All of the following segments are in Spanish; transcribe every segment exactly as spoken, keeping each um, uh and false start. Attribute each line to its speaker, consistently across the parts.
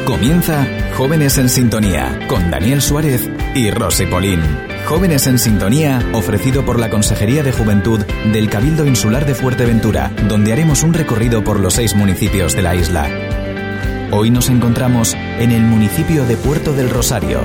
Speaker 1: Comienza Jóvenes en Sintonía con Daniel Suárez y Rosy Polín. Jóvenes en Sintonía, ofrecido por la Consejería de Juventud del Cabildo Insular de Fuerteventura, donde haremos un recorrido por los seis municipios de la isla. Hoy nos encontramos en el municipio de Puerto del Rosario.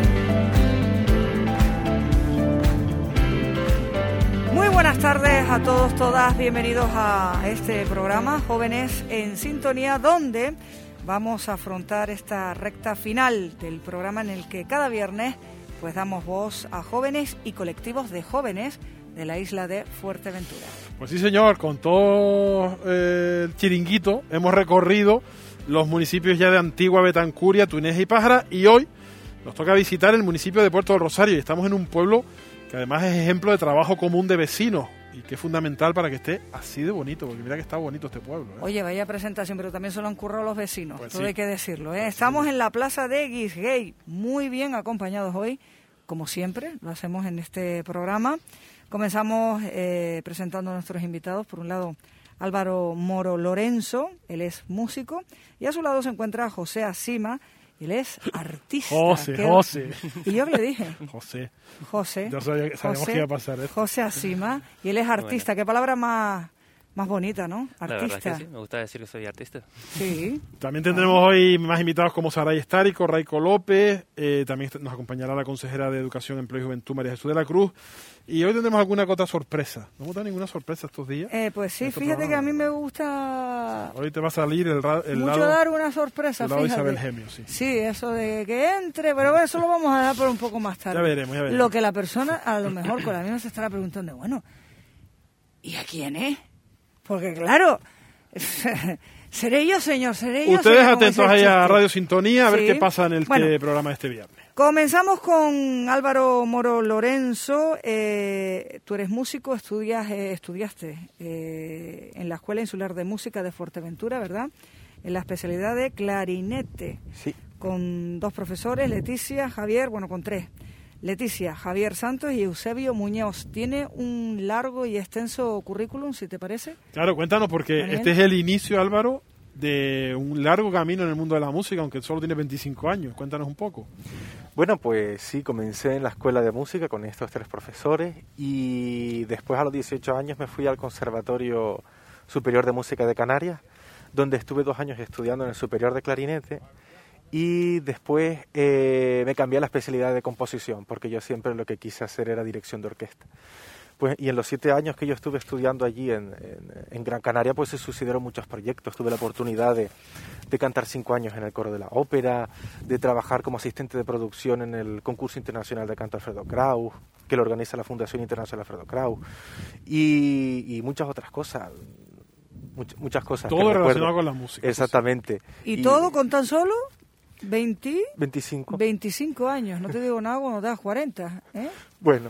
Speaker 2: Muy buenas tardes a todos, todas. Bienvenidos a este programa Jóvenes en Sintonía, donde vamos a afrontar esta recta final del programa en el que cada viernes pues damos voz a jóvenes y colectivos de jóvenes de la isla de Fuerteventura.
Speaker 3: Pues sí, señor, con todo eh, el chiringuito hemos recorrido los municipios ya de Antigua, Betancuria, Túnez y Pájara, y hoy nos toca visitar el municipio de Puerto del Rosario, y estamos en un pueblo que además es ejemplo de trabajo común de vecinos y que es fundamental para que esté así de bonito, porque mira que está bonito este pueblo, ¿eh?
Speaker 2: Oye, vaya presentación, pero también se lo han currado los vecinos,
Speaker 3: pues
Speaker 2: todo
Speaker 3: sí.
Speaker 2: hay que decirlo, ¿eh? Estamos en la plaza de Guisgay, muy bien acompañados hoy, como siempre, lo hacemos en este programa. Comenzamos eh, presentando a nuestros invitados. Por un lado, Álvaro Moro Lorenzo, él es músico, y a su lado se encuentra José Asima, él es artista.
Speaker 3: José,
Speaker 2: que...
Speaker 3: José.
Speaker 2: ¿Y yo qué le dije?
Speaker 3: José.
Speaker 2: José.
Speaker 3: Ya sabía, sabíamos
Speaker 2: José,
Speaker 3: que iba a pasar esto.
Speaker 2: José Asima, y él es artista. Bueno. Qué palabra más, más bonita, ¿no? Artista.
Speaker 4: La verdad que sí, me gusta decir que soy artista.
Speaker 2: Sí.
Speaker 3: También tendremos ah. hoy más invitados como Saray Estárico, Raico López, eh, también nos acompañará la consejera de Educación, Empleo y Juventud, María Jesús de la Cruz. Y hoy tendremos alguna otra sorpresa. ¿No hemos dado ninguna sorpresa estos días?
Speaker 2: Eh, pues sí, fíjate programa. que a mí me gusta...
Speaker 3: Hoy te va a salir el, el
Speaker 2: mucho
Speaker 3: lado...
Speaker 2: dar una sorpresa,
Speaker 3: el lado
Speaker 2: fíjate.
Speaker 3: Isabel Gemio, sí.
Speaker 2: Sí, eso de que entre, pero bueno, eso lo vamos a dar por un poco más tarde.
Speaker 3: Ya veremos, ya veremos.
Speaker 2: Lo que la persona, a lo mejor con la misma se estará preguntando, bueno, ¿y a quién es? Porque claro... seré yo, señor, seré yo.
Speaker 3: Ustedes
Speaker 2: señor,
Speaker 3: atentos ahí a Radio Sintonía a ver
Speaker 2: sí.
Speaker 3: qué pasa en el
Speaker 2: bueno,
Speaker 3: programa de este viernes.
Speaker 2: Comenzamos con Álvaro Moro Lorenzo. Eh, tú eres músico, estudias, eh, estudiaste eh, en la Escuela Insular de Música de Fuerteventura, ¿verdad? En la especialidad de clarinete.
Speaker 5: Sí. Con
Speaker 2: dos profesores, Leticia, Javier, bueno, con tres. Leticia, Javier Santos y Eusebio Muñoz. Tiene un largo y extenso currículum, si te parece.
Speaker 3: Claro, cuéntanos, porque Daniel. Este es el inicio, Álvaro, de un largo camino en el mundo de la música, aunque solo tiene veinticinco años. Cuéntanos un poco.
Speaker 5: Bueno, pues sí, comencé en la escuela de música con estos tres profesores y después a los dieciocho años me fui al Conservatorio Superior de Música de Canarias, donde estuve dos años estudiando en el Superior de Clarinete. Y después eh, me cambié a la especialidad de composición, porque yo siempre lo que quise hacer era dirección de orquesta. Pues, y en los siete años que yo estuve estudiando allí en, en, en Gran Canaria, pues se sucedieron muchos proyectos. Tuve la oportunidad de, de cantar cinco años en el coro de la ópera, de trabajar como asistente de producción en el concurso internacional de canto Alfredo Kraus, que lo organiza la Fundación Internacional Alfredo Kraus, y, y muchas otras cosas. Much, muchas cosas.
Speaker 3: Todo relacionado con la música.
Speaker 5: Exactamente.
Speaker 2: ¿Y, y todo con tan solo...? veinte,
Speaker 5: veinticinco.
Speaker 2: veinticinco años, no te digo nada cuando te das cuarenta, ¿eh?
Speaker 5: Bueno.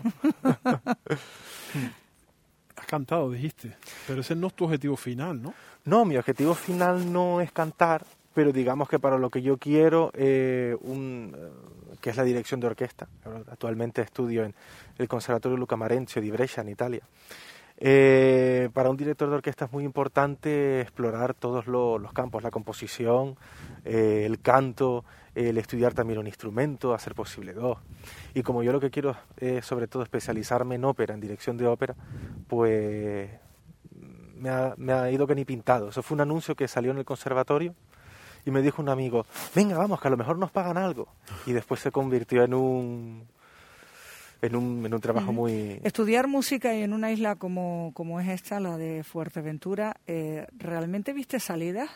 Speaker 3: Has cantado, dijiste, pero ese no es tu objetivo final, ¿no?
Speaker 5: No, mi objetivo final no es cantar, pero digamos que para lo que yo quiero, eh, un, eh, que es la dirección de orquesta. Actualmente estudio en el Conservatorio Luca Marenzio di Brescia, en Italia. Eh, para un director de orquesta es muy importante explorar todos lo, los campos, la composición, eh, el canto, el estudiar también un instrumento, hacer posible dos. Y como yo lo que quiero es sobre todo especializarme en ópera, en dirección de ópera, pues me ha, me ha ido que ni pintado. Eso fue un anuncio que salió en el conservatorio y me dijo un amigo, venga, vamos, que a lo mejor nos pagan algo. Y después se convirtió en un... En un, en un trabajo uh-huh. muy...
Speaker 2: Estudiar música y en una isla como, como es esta, la de Fuerteventura, eh, ¿realmente viste salidas?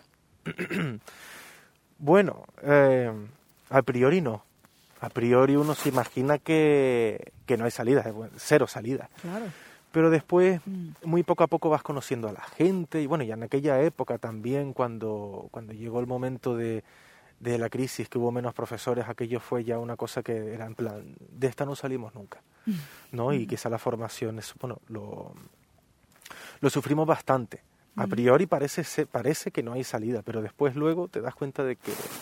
Speaker 5: Bueno, eh, a priori no. A priori uno se imagina que, que no hay salidas, cero salidas.
Speaker 2: Claro.
Speaker 5: Pero después, mm. muy poco a poco vas conociendo a la gente. Y bueno, ya en aquella época también, cuando, cuando llegó el momento de... de la crisis, que hubo menos profesores, aquello fue ya una cosa que era en plan, de esta no salimos nunca, ¿no? Y quizá la formación, es, bueno, lo, lo sufrimos bastante. A priori parece, parece que no hay salida, pero después luego te das cuenta de que,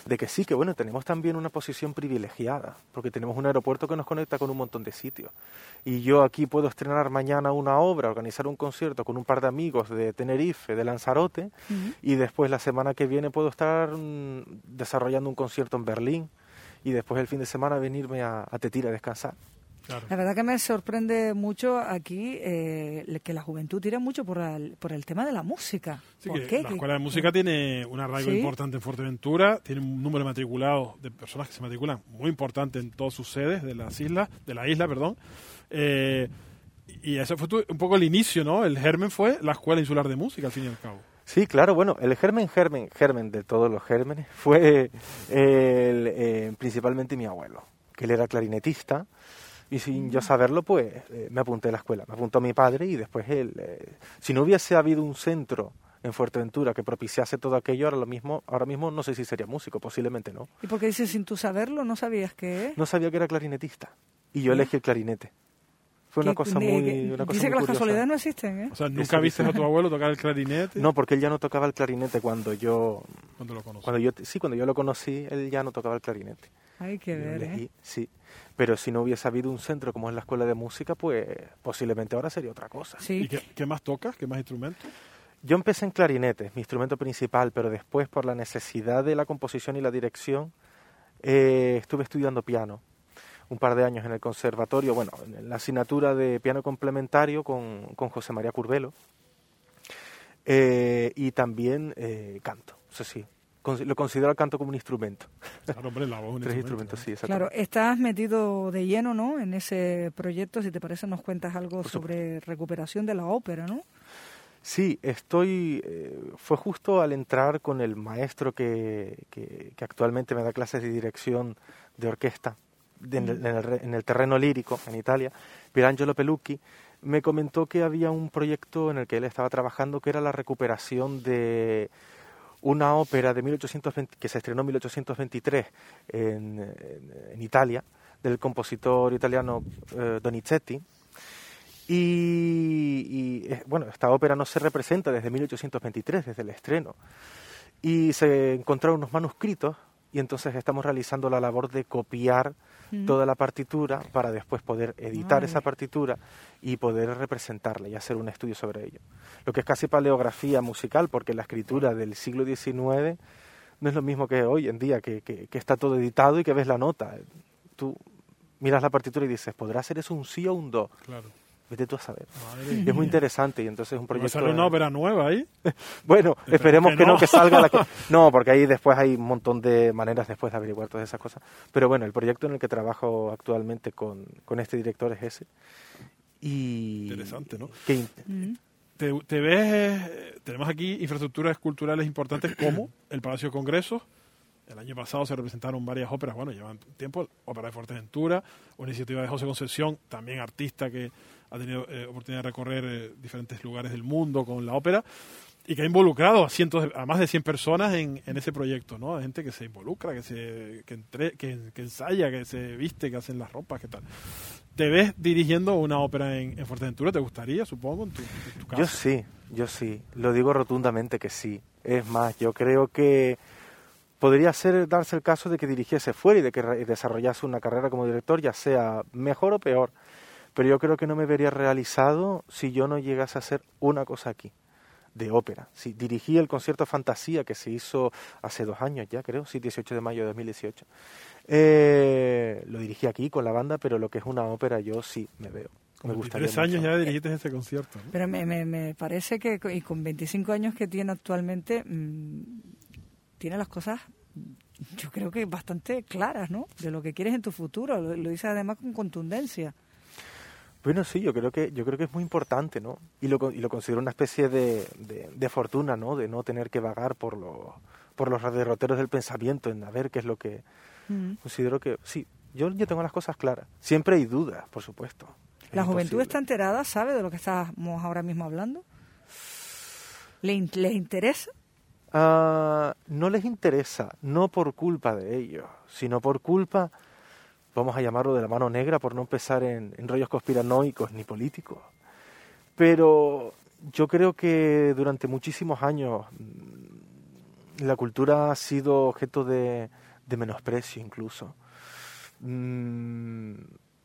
Speaker 5: de que sí, que bueno, tenemos también una posición privilegiada, porque tenemos un aeropuerto que nos conecta con un montón de sitios. Y yo aquí puedo estrenar mañana una obra, organizar un concierto con un par de amigos de Tenerife, de Lanzarote, uh-huh. y después la semana que viene puedo estar mmm, desarrollando un concierto en Berlín, y después el fin de semana venirme a, a Tetira a descansar.
Speaker 2: Claro. La verdad que me sorprende mucho aquí eh, que la juventud tira mucho por el, por el tema de la música.
Speaker 3: Sí,
Speaker 2: ¿Por
Speaker 3: que
Speaker 2: qué?
Speaker 3: La Escuela de Música tiene un arraigo ¿Sí? importante en Fuerteventura, tiene un número de matriculados, de personas que se matriculan muy importante en todas sus sedes de las islas, de la isla, perdón. Eh, y eso fue tu, un poco el inicio, ¿no? El germen fue la Escuela Insular de Música, al fin y al cabo.
Speaker 5: Sí, claro, bueno, el germen, germen, germen de todos los gérmenes fue el, eh, principalmente mi abuelo, que él era clarinetista. Y sin yo saberlo, pues eh, me apunté a la escuela. Me apuntó mi padre y después él. Eh, si no hubiese habido un centro en Fuerteventura que propiciase todo aquello, ahora, lo mismo, ahora mismo no sé si sería músico, posiblemente no.
Speaker 2: ¿Y por qué dices sin tú saberlo? ¿No sabías qué?
Speaker 5: No sabía que era clarinetista. Y yo ¿Eh? elegí el clarinete. Fue una cosa muy una cosa
Speaker 2: Dice
Speaker 5: muy
Speaker 2: que las
Speaker 5: curiosa.
Speaker 2: casualidades no existen, ¿eh?
Speaker 3: O sea, ¿nunca viste a tu abuelo tocar el clarinete?
Speaker 5: No, porque él ya no tocaba el clarinete cuando yo...
Speaker 3: ¿Cuándo lo conocí?
Speaker 5: Cuando yo, sí, cuando yo lo conocí, él ya no tocaba el clarinete.
Speaker 2: Hay que ver,
Speaker 5: elegí,
Speaker 2: ¿eh?
Speaker 5: Sí. Pero si no hubiese habido un centro como es la Escuela de Música, pues posiblemente ahora sería otra cosa.
Speaker 2: Sí.
Speaker 3: ¿Y qué, qué más tocas? ¿Qué más instrumentos?
Speaker 5: Yo empecé en clarinete, mi instrumento principal, pero después por la necesidad de la composición y la dirección eh, estuve estudiando piano un par de años en el conservatorio, bueno, en la asignatura de piano complementario con, con José María Curbelo eh, y también eh, canto, eso sí. Lo considero el canto como un instrumento.
Speaker 3: Claro, hombre, la voz es un
Speaker 5: Tres
Speaker 3: instrumento,
Speaker 5: instrumentos, sí,
Speaker 2: Claro,
Speaker 5: exactamente.
Speaker 2: estás metido de lleno, ¿no?, en ese proyecto. Si te parece, nos cuentas algo
Speaker 5: Por
Speaker 2: sobre recuperación de la ópera, ¿no?
Speaker 5: Sí, estoy... Eh, fue justo al entrar con el maestro que, que, que actualmente me da clases de dirección de orquesta de, en, el, en, el, en el terreno lírico en Italia, Pierangelo Pelucchi, me comentó que había un proyecto en el que él estaba trabajando que era la recuperación de una ópera de mil ochocientos veinte, que se estrenó en mil ochocientos veintitrés en, en, en Italia, del compositor italiano eh, Donizetti. Y, y eh, bueno, esta ópera no se representa desde mil ochocientos veintitrés, desde el estreno. Y se encontraron unos manuscritos y entonces estamos realizando la labor de copiar mm. toda la partitura para después poder editar Ay. esa partitura y poder representarla y hacer un estudio sobre ello. Lo que es casi paleografía musical, porque la escritura del siglo diecinueve no es lo mismo que hoy en día, que, que, que está todo editado y que ves la nota. Tú miras la partitura y dices, ¿podrá ser eso un sí o un do?
Speaker 3: Claro.
Speaker 5: Vete tú a saber. Y es muy interesante y entonces es un proyecto...
Speaker 3: ¿Sale una ópera nueva ahí?
Speaker 5: Bueno,
Speaker 3: Espero
Speaker 5: esperemos
Speaker 3: que
Speaker 5: que no.
Speaker 3: no,
Speaker 5: que salga la que... No, porque ahí después hay un montón de maneras después de averiguar todas esas cosas. Pero bueno, el proyecto en el que trabajo actualmente con, con este director es ese. Y...
Speaker 3: Interesante, ¿no?
Speaker 5: Que...
Speaker 3: ¿Te, te ves... Tenemos aquí infraestructuras culturales importantes como el Palacio de Congresos. El año pasado se representaron varias óperas, bueno, llevan tiempo, Ópera de Fuerteventura, una iniciativa de José Concepción, también artista que ha tenido eh, oportunidad de recorrer eh, diferentes lugares del mundo con la ópera y que ha involucrado a cientos, de, a más de cien personas en, en ese proyecto, ¿no? Gente que se involucra, que se que, entre, que, que ensaya, que se viste, que hacen las ropas, ¿qué tal? ¿Te ves dirigiendo una ópera en, en Fuerteventura? ¿Te gustaría, supongo, en tu, en tu casa?
Speaker 5: Yo sí, yo sí, lo digo rotundamente que sí. Es más, yo creo que podría ser darse el caso de que dirigiese fuera y de que desarrollase una carrera como director, ya sea mejor o peor. Pero yo creo que no me vería realizado si yo no llegase a hacer una cosa aquí, de ópera. Si dirigí el concierto Fantasía que se hizo hace dos años ya, creo, sí, dieciocho de mayo de dos mil dieciocho. Eh, lo dirigí aquí con la banda, pero lo que es una ópera yo sí me veo. Me gustaría
Speaker 3: Tres años
Speaker 5: mucho.
Speaker 3: ya dirigiste ese concierto, ¿no?
Speaker 2: Pero me, me, me parece que y con veinticinco años que tiene actualmente... Mmm, tiene las cosas, yo creo que bastante claras, ¿no? De lo que quieres en tu futuro. Lo, lo dices además con contundencia.
Speaker 5: Bueno, sí, yo creo que yo creo que es muy importante, ¿no? Y lo y lo considero una especie de, de, de fortuna, ¿no? De no tener que vagar por los por los derroteros del pensamiento, en a ver qué es lo que mm. considero que sí. Yo yo tengo las cosas claras. Siempre hay dudas, por supuesto.
Speaker 2: ¿La es juventud imposible. Está enterada? ¿Sabe de lo que estamos ahora mismo hablando? ¿Le, les interesa?
Speaker 5: Uh, no les interesa, no por culpa de ellos, sino por culpa, vamos a llamarlo de la mano negra, por no empezar en, en rollos conspiranoicos ni políticos. Pero yo creo que durante muchísimos años la cultura ha sido objeto de, de menosprecio incluso. Mm,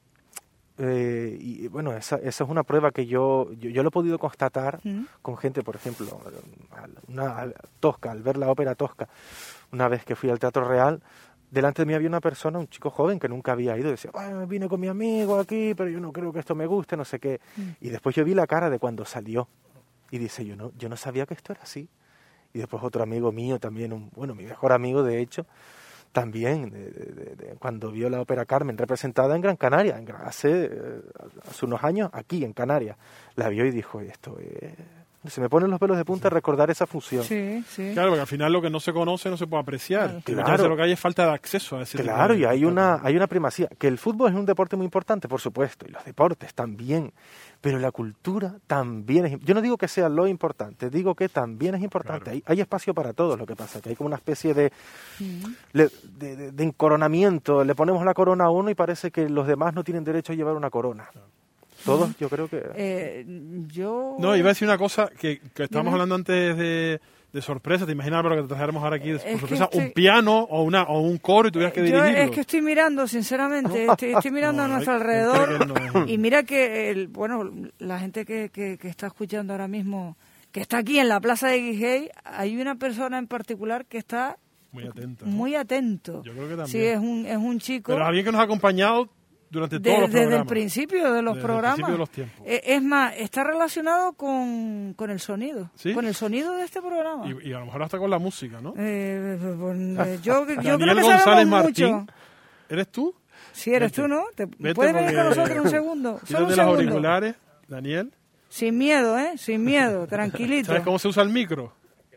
Speaker 5: eh, y bueno, esa, esa es una prueba que yo, yo, yo lo he podido constatar mm. con gente, por ejemplo, una Tosca, al ver la ópera Tosca, una vez que fui al Teatro Real, delante de mí había una persona, un chico joven que nunca había ido, y decía, ah, vine con mi amigo aquí, pero yo no creo que esto me guste, no sé qué. Mm. Y después yo vi la cara de cuando salió, y dice, yo no, yo no sabía que esto era así. Y después otro amigo mío también, un, bueno, mi mejor amigo de hecho, también, de, de, de, cuando vio la ópera Carmen representada en Gran Canaria, en, hace, eh, hace unos años, aquí en Canarias, la vio y dijo, esto es... Se me ponen los pelos de punta recordar esa función.
Speaker 2: Sí, sí.
Speaker 3: Claro, porque al final lo que no se conoce no se puede apreciar.
Speaker 5: Claro.
Speaker 3: Muchas veces lo que hay es falta de acceso a ese
Speaker 5: Claro,
Speaker 3: tipo de...
Speaker 5: y hay una, hay una primacía. Que el fútbol es un deporte muy importante, por supuesto, y los deportes también, pero la cultura también es... Yo no digo que sea lo importante, digo que también es importante. Claro. Hay, hay espacio para todos, lo que pasa que hay como una especie de, mm. de, de, de, de encoronamiento. Le ponemos la corona a uno y parece que los demás no tienen derecho a llevar una corona. Claro. Todos, yo creo que...
Speaker 2: Eh, yo...
Speaker 3: No, iba a decir una cosa que, que estábamos hablando antes de, de sorpresa. ¿Te imaginas, pero que te trajéramos ahora aquí por es sorpresa estoy... un piano o una o un coro y tuvieras que
Speaker 2: yo
Speaker 3: dirigirlo?
Speaker 2: Es que estoy mirando, sinceramente, estoy, estoy mirando no, a nuestro alrededor no es... y mira que, el, bueno, la gente que, que, que está escuchando ahora mismo, que está aquí en la plaza de Guigey, hay una persona en particular que está...
Speaker 3: Muy atento.
Speaker 2: Muy atento.
Speaker 3: Yo creo que también.
Speaker 2: Sí, es un, es un chico...
Speaker 3: Pero alguien que nos ha acompañado... Durante todos
Speaker 2: de,
Speaker 3: los
Speaker 2: desde
Speaker 3: programas.
Speaker 2: el principio de los
Speaker 3: desde
Speaker 2: programas.
Speaker 3: El principio de los tiempos.
Speaker 2: Eh, es más, está relacionado con, con el sonido.
Speaker 3: ¿Sí?
Speaker 2: Con el sonido de este programa.
Speaker 3: Y, y a lo mejor hasta con la música, ¿no?
Speaker 2: Eh, pues, yo yo creo que
Speaker 3: González
Speaker 2: sabemos
Speaker 3: Martín,
Speaker 2: mucho.
Speaker 3: ¿Eres tú?
Speaker 2: Sí, eres
Speaker 3: Vete.
Speaker 2: tú, ¿no? ¿Te
Speaker 3: Vete
Speaker 2: ¿Puedes venir con
Speaker 3: porque-
Speaker 2: nosotros un segundo? Solo un
Speaker 3: Quítate los
Speaker 2: segundo.
Speaker 3: auriculares, Daniel.
Speaker 2: Sin miedo, ¿eh? Sin miedo, tranquilito.
Speaker 3: ¿Sabes cómo se usa el micro?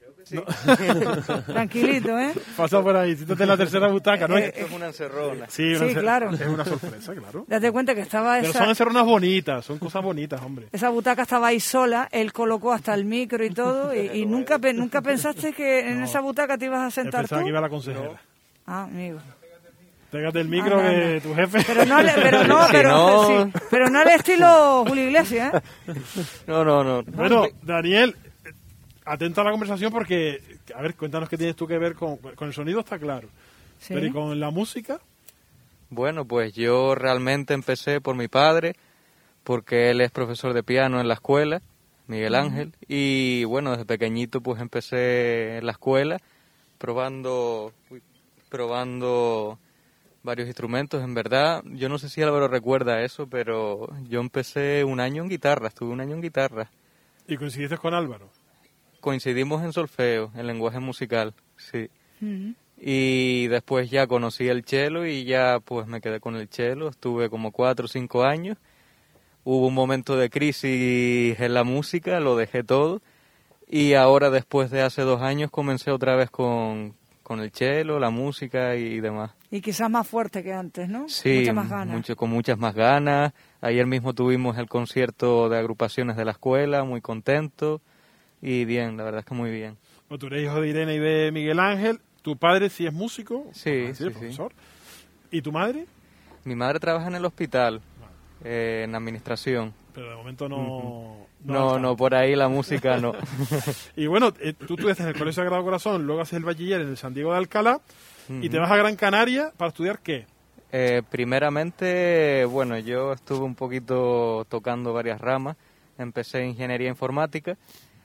Speaker 2: Tranquilito, ¿eh?
Speaker 3: Pasa por ahí, siéntate en la tercera butaca, ¿no?
Speaker 2: Eh,
Speaker 3: es?
Speaker 2: eh,
Speaker 6: Es una encerrona.
Speaker 3: Sí, una
Speaker 2: sí,
Speaker 3: encer-
Speaker 2: claro.
Speaker 3: Es una sorpresa, claro.
Speaker 2: Date cuenta que estaba
Speaker 3: Pero
Speaker 2: esa,
Speaker 3: son encerronas bonitas, son cosas bonitas, hombre.
Speaker 2: esa butaca estaba ahí sola, él colocó hasta el micro y todo, y, y nunca pe- nunca pensaste que en
Speaker 3: No.
Speaker 2: esa butaca te ibas a
Speaker 3: Yo
Speaker 2: sentar
Speaker 3: pensaba
Speaker 2: tú.
Speaker 3: que iba la consejera.
Speaker 2: Ah, amigo.
Speaker 3: Pégate el micro
Speaker 2: Anda,
Speaker 3: que
Speaker 2: anda.
Speaker 3: tu jefe...
Speaker 2: Pero no, le- pero no,
Speaker 6: Si
Speaker 2: pero,
Speaker 6: no-
Speaker 2: sí, pero no al estilo Julio Iglesias, ¿eh?
Speaker 6: No, no, no.
Speaker 3: Bueno, Daniel, atento a la conversación porque, a ver, cuéntanos qué tienes tú que ver con, con el sonido, está claro.
Speaker 2: Sí.
Speaker 3: Pero ¿y con la música?
Speaker 6: Bueno, pues yo realmente empecé por mi padre, porque él es profesor de piano en la escuela, Miguel Ángel, y bueno, desde pequeñito pues empecé en la escuela probando, uy, probando varios instrumentos, en verdad. Yo no sé si Álvaro recuerda eso, pero yo empecé un año en guitarra, estuve un año en guitarra.
Speaker 3: ¿Y coincidiste con Álvaro?
Speaker 6: Coincidimos en solfeo, en lenguaje musical, sí.
Speaker 2: Ujú.
Speaker 6: Y después ya conocí el cello y ya pues me quedé con el cello, estuve como cuatro o cinco años. Hubo un momento de crisis en la música, lo dejé todo. Y ahora después de hace dos años comencé otra vez con, con el cello, la música y demás.
Speaker 2: Y quizás más fuerte que antes, ¿no?
Speaker 6: Sí,
Speaker 2: Muchas más ganas.
Speaker 6: mucho- con muchas más ganas. Ayer mismo tuvimos el concierto de agrupaciones de la escuela, muy contento. Y bien, la verdad es que muy bien.
Speaker 3: Bueno, tú eres hijo de Irene y de Miguel Ángel. ¿Tu padre sí es músico?
Speaker 6: Sí,
Speaker 3: Ah,
Speaker 6: sí,
Speaker 3: es
Speaker 6: sí.
Speaker 3: profesor. ¿Y tu madre?
Speaker 6: Mi madre trabaja en el hospital, eh, en administración.
Speaker 3: Pero de momento no...
Speaker 6: No,
Speaker 3: alcanza.
Speaker 6: no, por ahí la música no.
Speaker 3: Y bueno, eh, tú estudiaste en el Colegio Sagrado Corazón, luego haces el bachiller en el San Diego de Alcalá y te
Speaker 6: Ujú.
Speaker 3: vas a Gran Canaria para estudiar ¿qué?
Speaker 6: Eh, primeramente, bueno, yo estuve un poquito tocando varias ramas. Empecé ingeniería informática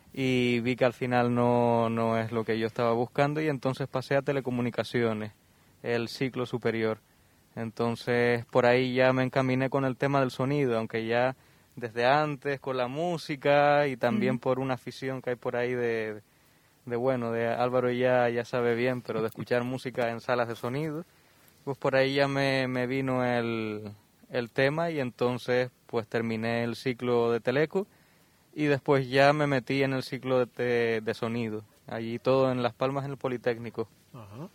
Speaker 6: y vi que al final no, no es lo que yo estaba buscando y entonces pasé a telecomunicaciones, el ciclo superior. Entonces por ahí ya me encaminé con el tema del sonido, aunque ya desde antes con la música y también
Speaker 2: Ujú.
Speaker 6: por una afición que hay por ahí de, de bueno, de Álvaro ya, ya sabe bien, pero de escuchar música en salas de sonido. Pues por ahí ya me, me vino el, el tema y entonces pues terminé el ciclo de teleco y después ya me metí en el ciclo de, de, de sonido, allí todo en Las Palmas en el Politécnico.
Speaker 3: Ajá.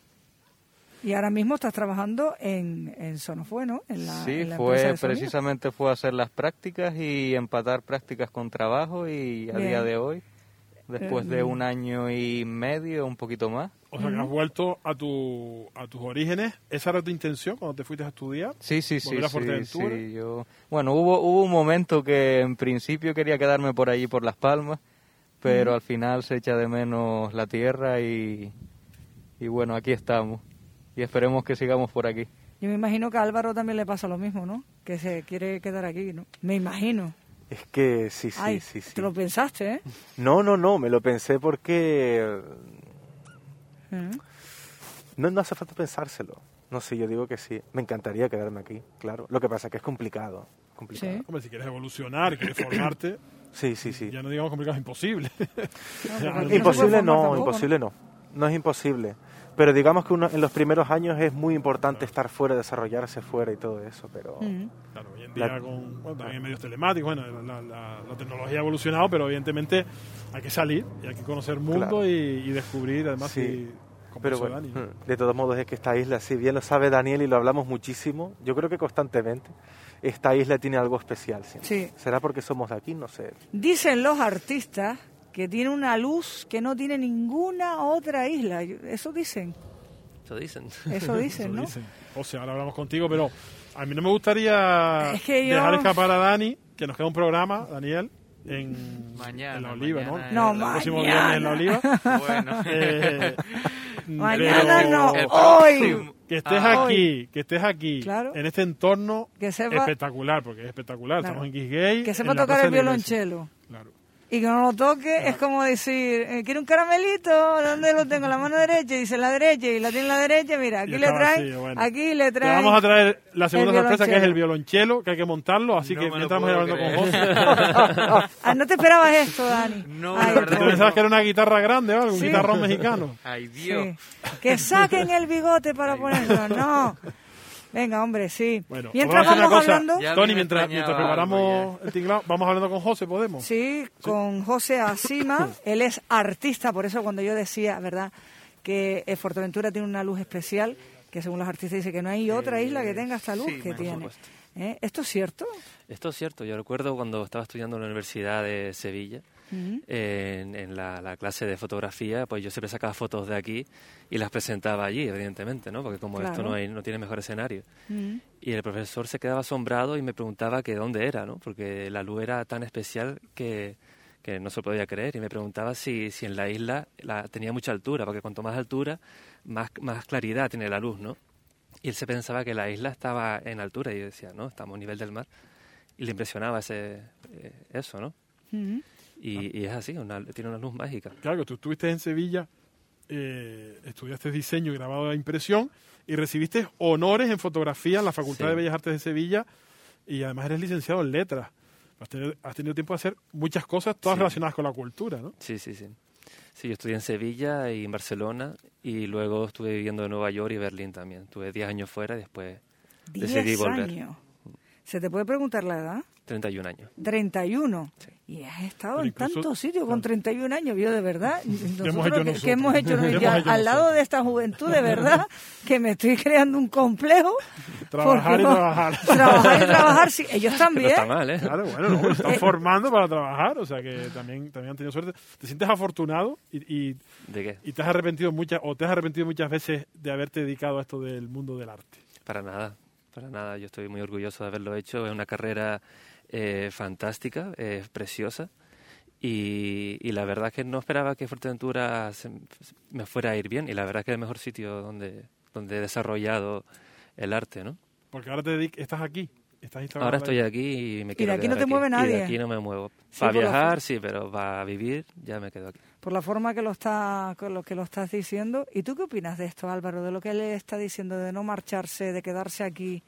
Speaker 2: Y ahora mismo estás trabajando en, en Sonofue, ¿no? En la,
Speaker 6: Sí,
Speaker 2: en la empresa
Speaker 6: fue
Speaker 2: de sonido.
Speaker 6: precisamente fue hacer las prácticas y empatar prácticas con trabajo y a
Speaker 2: Bien.
Speaker 6: día de hoy, después de
Speaker 2: Eh,
Speaker 6: un año y medio, un poquito más.
Speaker 3: O sea, que has vuelto a, tu, a tus orígenes. ¿Esa era tu intención cuando te fuiste a estudiar?
Speaker 6: Sí, sí, sí,
Speaker 3: ¿Volver a
Speaker 6: sí,
Speaker 3: Fuerteventura?
Speaker 6: sí, yo... Bueno, hubo, hubo un momento que en principio quería quedarme por allí, por Las Palmas, pero al final se echa de menos la tierra y, y bueno, aquí estamos. Y esperemos que sigamos por aquí.
Speaker 2: Yo me imagino que a Álvaro también le pasa lo mismo, ¿no? Que se quiere quedar aquí, ¿no? Me imagino.
Speaker 5: Es que sí, sí,
Speaker 2: Ay,
Speaker 5: sí, sí.
Speaker 2: te lo pensaste, ¿eh?
Speaker 5: No, no, no, me lo pensé porque
Speaker 2: ¿Eh?
Speaker 5: no, no hace falta pensárselo. No sé, yo digo que sí. Me encantaría quedarme aquí, claro. Lo que pasa es que es complicado. complicado.
Speaker 2: Sí.
Speaker 3: Hombre, si quieres evolucionar, quieres formarte,
Speaker 5: Sí, sí, sí.
Speaker 3: ya no digamos complicado, es imposible.
Speaker 2: No, porque
Speaker 3: Ya,
Speaker 2: aquí
Speaker 3: no-
Speaker 2: no se
Speaker 5: Imposible
Speaker 2: puede
Speaker 5: no,
Speaker 2: formar tampoco,
Speaker 5: imposible no. No es imposible. Pero digamos que uno, en los primeros años es muy importante estar fuera, desarrollarse fuera y todo eso, pero...
Speaker 2: Mm.
Speaker 3: Claro, hoy en día
Speaker 5: La-
Speaker 3: con bueno, también medios telemáticos, bueno, la, la- la tecnología ha evolucionado, pero evidentemente hay que salir y hay que conocer mundo
Speaker 5: Claro.
Speaker 3: y, y descubrir, además,
Speaker 5: Sí.
Speaker 3: y, como
Speaker 5: Pero
Speaker 3: hizo
Speaker 5: bueno,
Speaker 3: Dani, ¿no?
Speaker 5: de todos modos es que esta isla, si bien lo sabe Daniel y lo hablamos muchísimo, yo creo que constantemente, esta isla tiene algo especial. ¿Sí?
Speaker 2: Sí.
Speaker 5: ¿Será porque somos de aquí? No sé.
Speaker 2: Dicen los artistas que tiene una luz que no tiene ninguna otra isla. Eso dicen.
Speaker 4: Eso dicen.
Speaker 2: Eso dicen,
Speaker 3: Eso
Speaker 2: ¿no?
Speaker 3: dicen. O sea, ahora hablamos contigo, pero a mí no me gustaría
Speaker 2: Es que yo-
Speaker 3: dejar escapar a Dani, que nos queda un programa, Daniel, en,
Speaker 6: Mañana,
Speaker 3: en La Oliva,
Speaker 6: mañana
Speaker 3: ¿no?
Speaker 2: No,
Speaker 3: el próximo
Speaker 2: mañana.
Speaker 3: viernes en La Oliva.
Speaker 6: Bueno.
Speaker 3: Eh,
Speaker 2: Mañana
Speaker 3: pero
Speaker 2: no,
Speaker 6: el
Speaker 2: hoy.
Speaker 6: próximo-
Speaker 3: Que estés
Speaker 6: Ah,
Speaker 3: aquí, que estés aquí,
Speaker 2: Claro.
Speaker 3: en este entorno
Speaker 2: Que sepa,
Speaker 3: espectacular, porque es espectacular.
Speaker 2: Claro.
Speaker 3: Estamos en Quisgay.
Speaker 2: que sepa
Speaker 3: en la
Speaker 2: tocar
Speaker 3: Plaza
Speaker 2: el
Speaker 3: de la Iglesia.
Speaker 2: violonchelo.
Speaker 3: Claro.
Speaker 2: Y que no lo toque es como decir, eh, ¿quiere un caramelito? ¿Dónde lo tengo? La mano derecha. Y dice la derecha y la tiene en la derecha. Mira, aquí
Speaker 3: Y
Speaker 2: le
Speaker 3: estaba
Speaker 2: traen,
Speaker 3: así, bueno.
Speaker 2: aquí le
Speaker 3: Te
Speaker 2: traen.
Speaker 3: vamos a traer la segunda
Speaker 2: el
Speaker 3: sorpresa, que es el
Speaker 2: violonchelo.
Speaker 3: violonchelo, que hay que montarlo. Así
Speaker 6: No
Speaker 3: que
Speaker 6: me lo
Speaker 3: mientras vamos
Speaker 6: puedo
Speaker 3: hablando con
Speaker 6: creer.
Speaker 3: José.
Speaker 2: Ah, ¿no te esperabas esto, Dani?
Speaker 6: No,
Speaker 2: Ay,
Speaker 6: la
Speaker 3: ¿Tú
Speaker 6: verdad
Speaker 2: no.
Speaker 3: pensabas que era una guitarra grande o algo? Un
Speaker 2: Sí.
Speaker 3: guitarrón mexicano.
Speaker 6: Ay, Dios.
Speaker 2: Sí. Que saquen el bigote para ponerlo. No. Venga, hombre, sí.
Speaker 3: Bueno,
Speaker 2: Mientras
Speaker 3: vamos a hacer
Speaker 2: vamos
Speaker 3: una cosa.
Speaker 2: hablando,
Speaker 6: Ya a mí
Speaker 3: Tony,
Speaker 6: me
Speaker 3: mientras,
Speaker 6: extrañaba
Speaker 3: mientras preparamos
Speaker 6: algo
Speaker 3: el tinglado, vamos hablando con José, ¿podemos?
Speaker 2: sí, con José Asima. Él es artista, por eso cuando yo decía, ¿verdad?, que eh, Fuerteventura tiene una luz especial, que según los artistas dice que no hay otra isla que tenga esta luz
Speaker 6: sí,
Speaker 2: que
Speaker 6: por
Speaker 2: tiene.
Speaker 4: supuesto.
Speaker 2: ¿Eh? ¿Esto es cierto?
Speaker 4: Esto es cierto. Yo recuerdo cuando estaba estudiando en la Universidad de Sevilla,
Speaker 2: Ujú.
Speaker 4: en, en la, la clase de fotografía, pues yo siempre sacaba fotos de aquí y las presentaba allí, evidentemente, ¿no? Porque como esto
Speaker 2: Claro.
Speaker 4: no, hay, no tiene mejor escenario.
Speaker 2: Ujú.
Speaker 4: Y el profesor se quedaba asombrado y me preguntaba que dónde era, ¿no? Porque la luz era tan especial que, que no se lo podía creer. Y me preguntaba si, si en la isla la, tenía mucha altura, porque cuanto más altura, más, más claridad tiene la luz, ¿no? Y él se pensaba que la isla estaba en altura y yo decía, no, estamos a nivel del mar. Y le impresionaba ese, eh, eso, ¿no?
Speaker 2: Ujú.
Speaker 4: Y, y es así, una, tiene una luz mágica.
Speaker 3: Claro, que tú estuviste en Sevilla, eh, estudiaste diseño y grabado de impresión y recibiste honores en fotografía en la Facultad
Speaker 4: Sí.
Speaker 3: de Bellas Artes de Sevilla y además eres licenciado en letras. Has tenido, has tenido tiempo de hacer muchas cosas, todas
Speaker 4: Sí.
Speaker 3: relacionadas con la cultura, ¿no?
Speaker 4: Sí, sí, sí. Sí, yo estudié en Sevilla y en Barcelona y luego estuve viviendo en Nueva York y Berlín también. Tuve diez años fuera y después decidí
Speaker 2: Diez
Speaker 4: volver.
Speaker 2: años. ¿Se te puede preguntar la edad?
Speaker 4: treinta y un años.
Speaker 2: treinta y uno.
Speaker 4: Sí.
Speaker 2: Y has estado
Speaker 3: Pero
Speaker 2: en
Speaker 3: incluso-
Speaker 2: tantos sitios con treinta y un años, yo de verdad. Nosotros,
Speaker 3: hemos hecho
Speaker 2: que- que,
Speaker 3: nosotros?
Speaker 2: hemos hecho
Speaker 3: ¿Qué
Speaker 2: nosotros?
Speaker 3: hemos
Speaker 2: Ya,
Speaker 3: hecho
Speaker 2: al lado
Speaker 3: nosotros?
Speaker 2: de esta juventud, de verdad, que me estoy creando un complejo.
Speaker 3: Trabajar y
Speaker 2: porque-
Speaker 3: trabajar.
Speaker 2: Trabajar y trabajar, sí. Ellos
Speaker 4: Que no
Speaker 2: también.
Speaker 4: está mal, ¿eh?
Speaker 3: Claro, bueno, no, se están formando para trabajar, o sea que también, también han tenido suerte. ¿Te sientes afortunado y, y,
Speaker 4: ¿De qué?
Speaker 3: y te has arrepentido muchas o te has arrepentido muchas veces de haberte dedicado a esto del mundo del arte?
Speaker 4: Para nada, para nada. Yo estoy muy orgulloso de haberlo hecho. Es una carrera eh, fantástica, es preciosa. Y, y la verdad es que no esperaba que Fuerteventura se- me fuera a ir bien. Y la verdad es que es el mejor sitio donde, donde he desarrollado el arte, ¿no?
Speaker 3: Porque ahora te dedic- estás aquí, estás instalado.
Speaker 4: Ahora estoy aquí y me quiero
Speaker 2: aquí no
Speaker 4: quedar
Speaker 2: te mueve
Speaker 4: Y
Speaker 2: nadie.
Speaker 4: de aquí no me muevo.
Speaker 2: Sí,
Speaker 4: para
Speaker 2: por la
Speaker 4: viajar,
Speaker 2: fu-
Speaker 4: sí, pero para vivir ya me quedo aquí.
Speaker 2: Por la forma que lo está, con lo que lo estás diciendo. ¿Y tú qué opinas de esto, Álvaro? De lo que él está diciendo, de no marcharse, de quedarse aquí.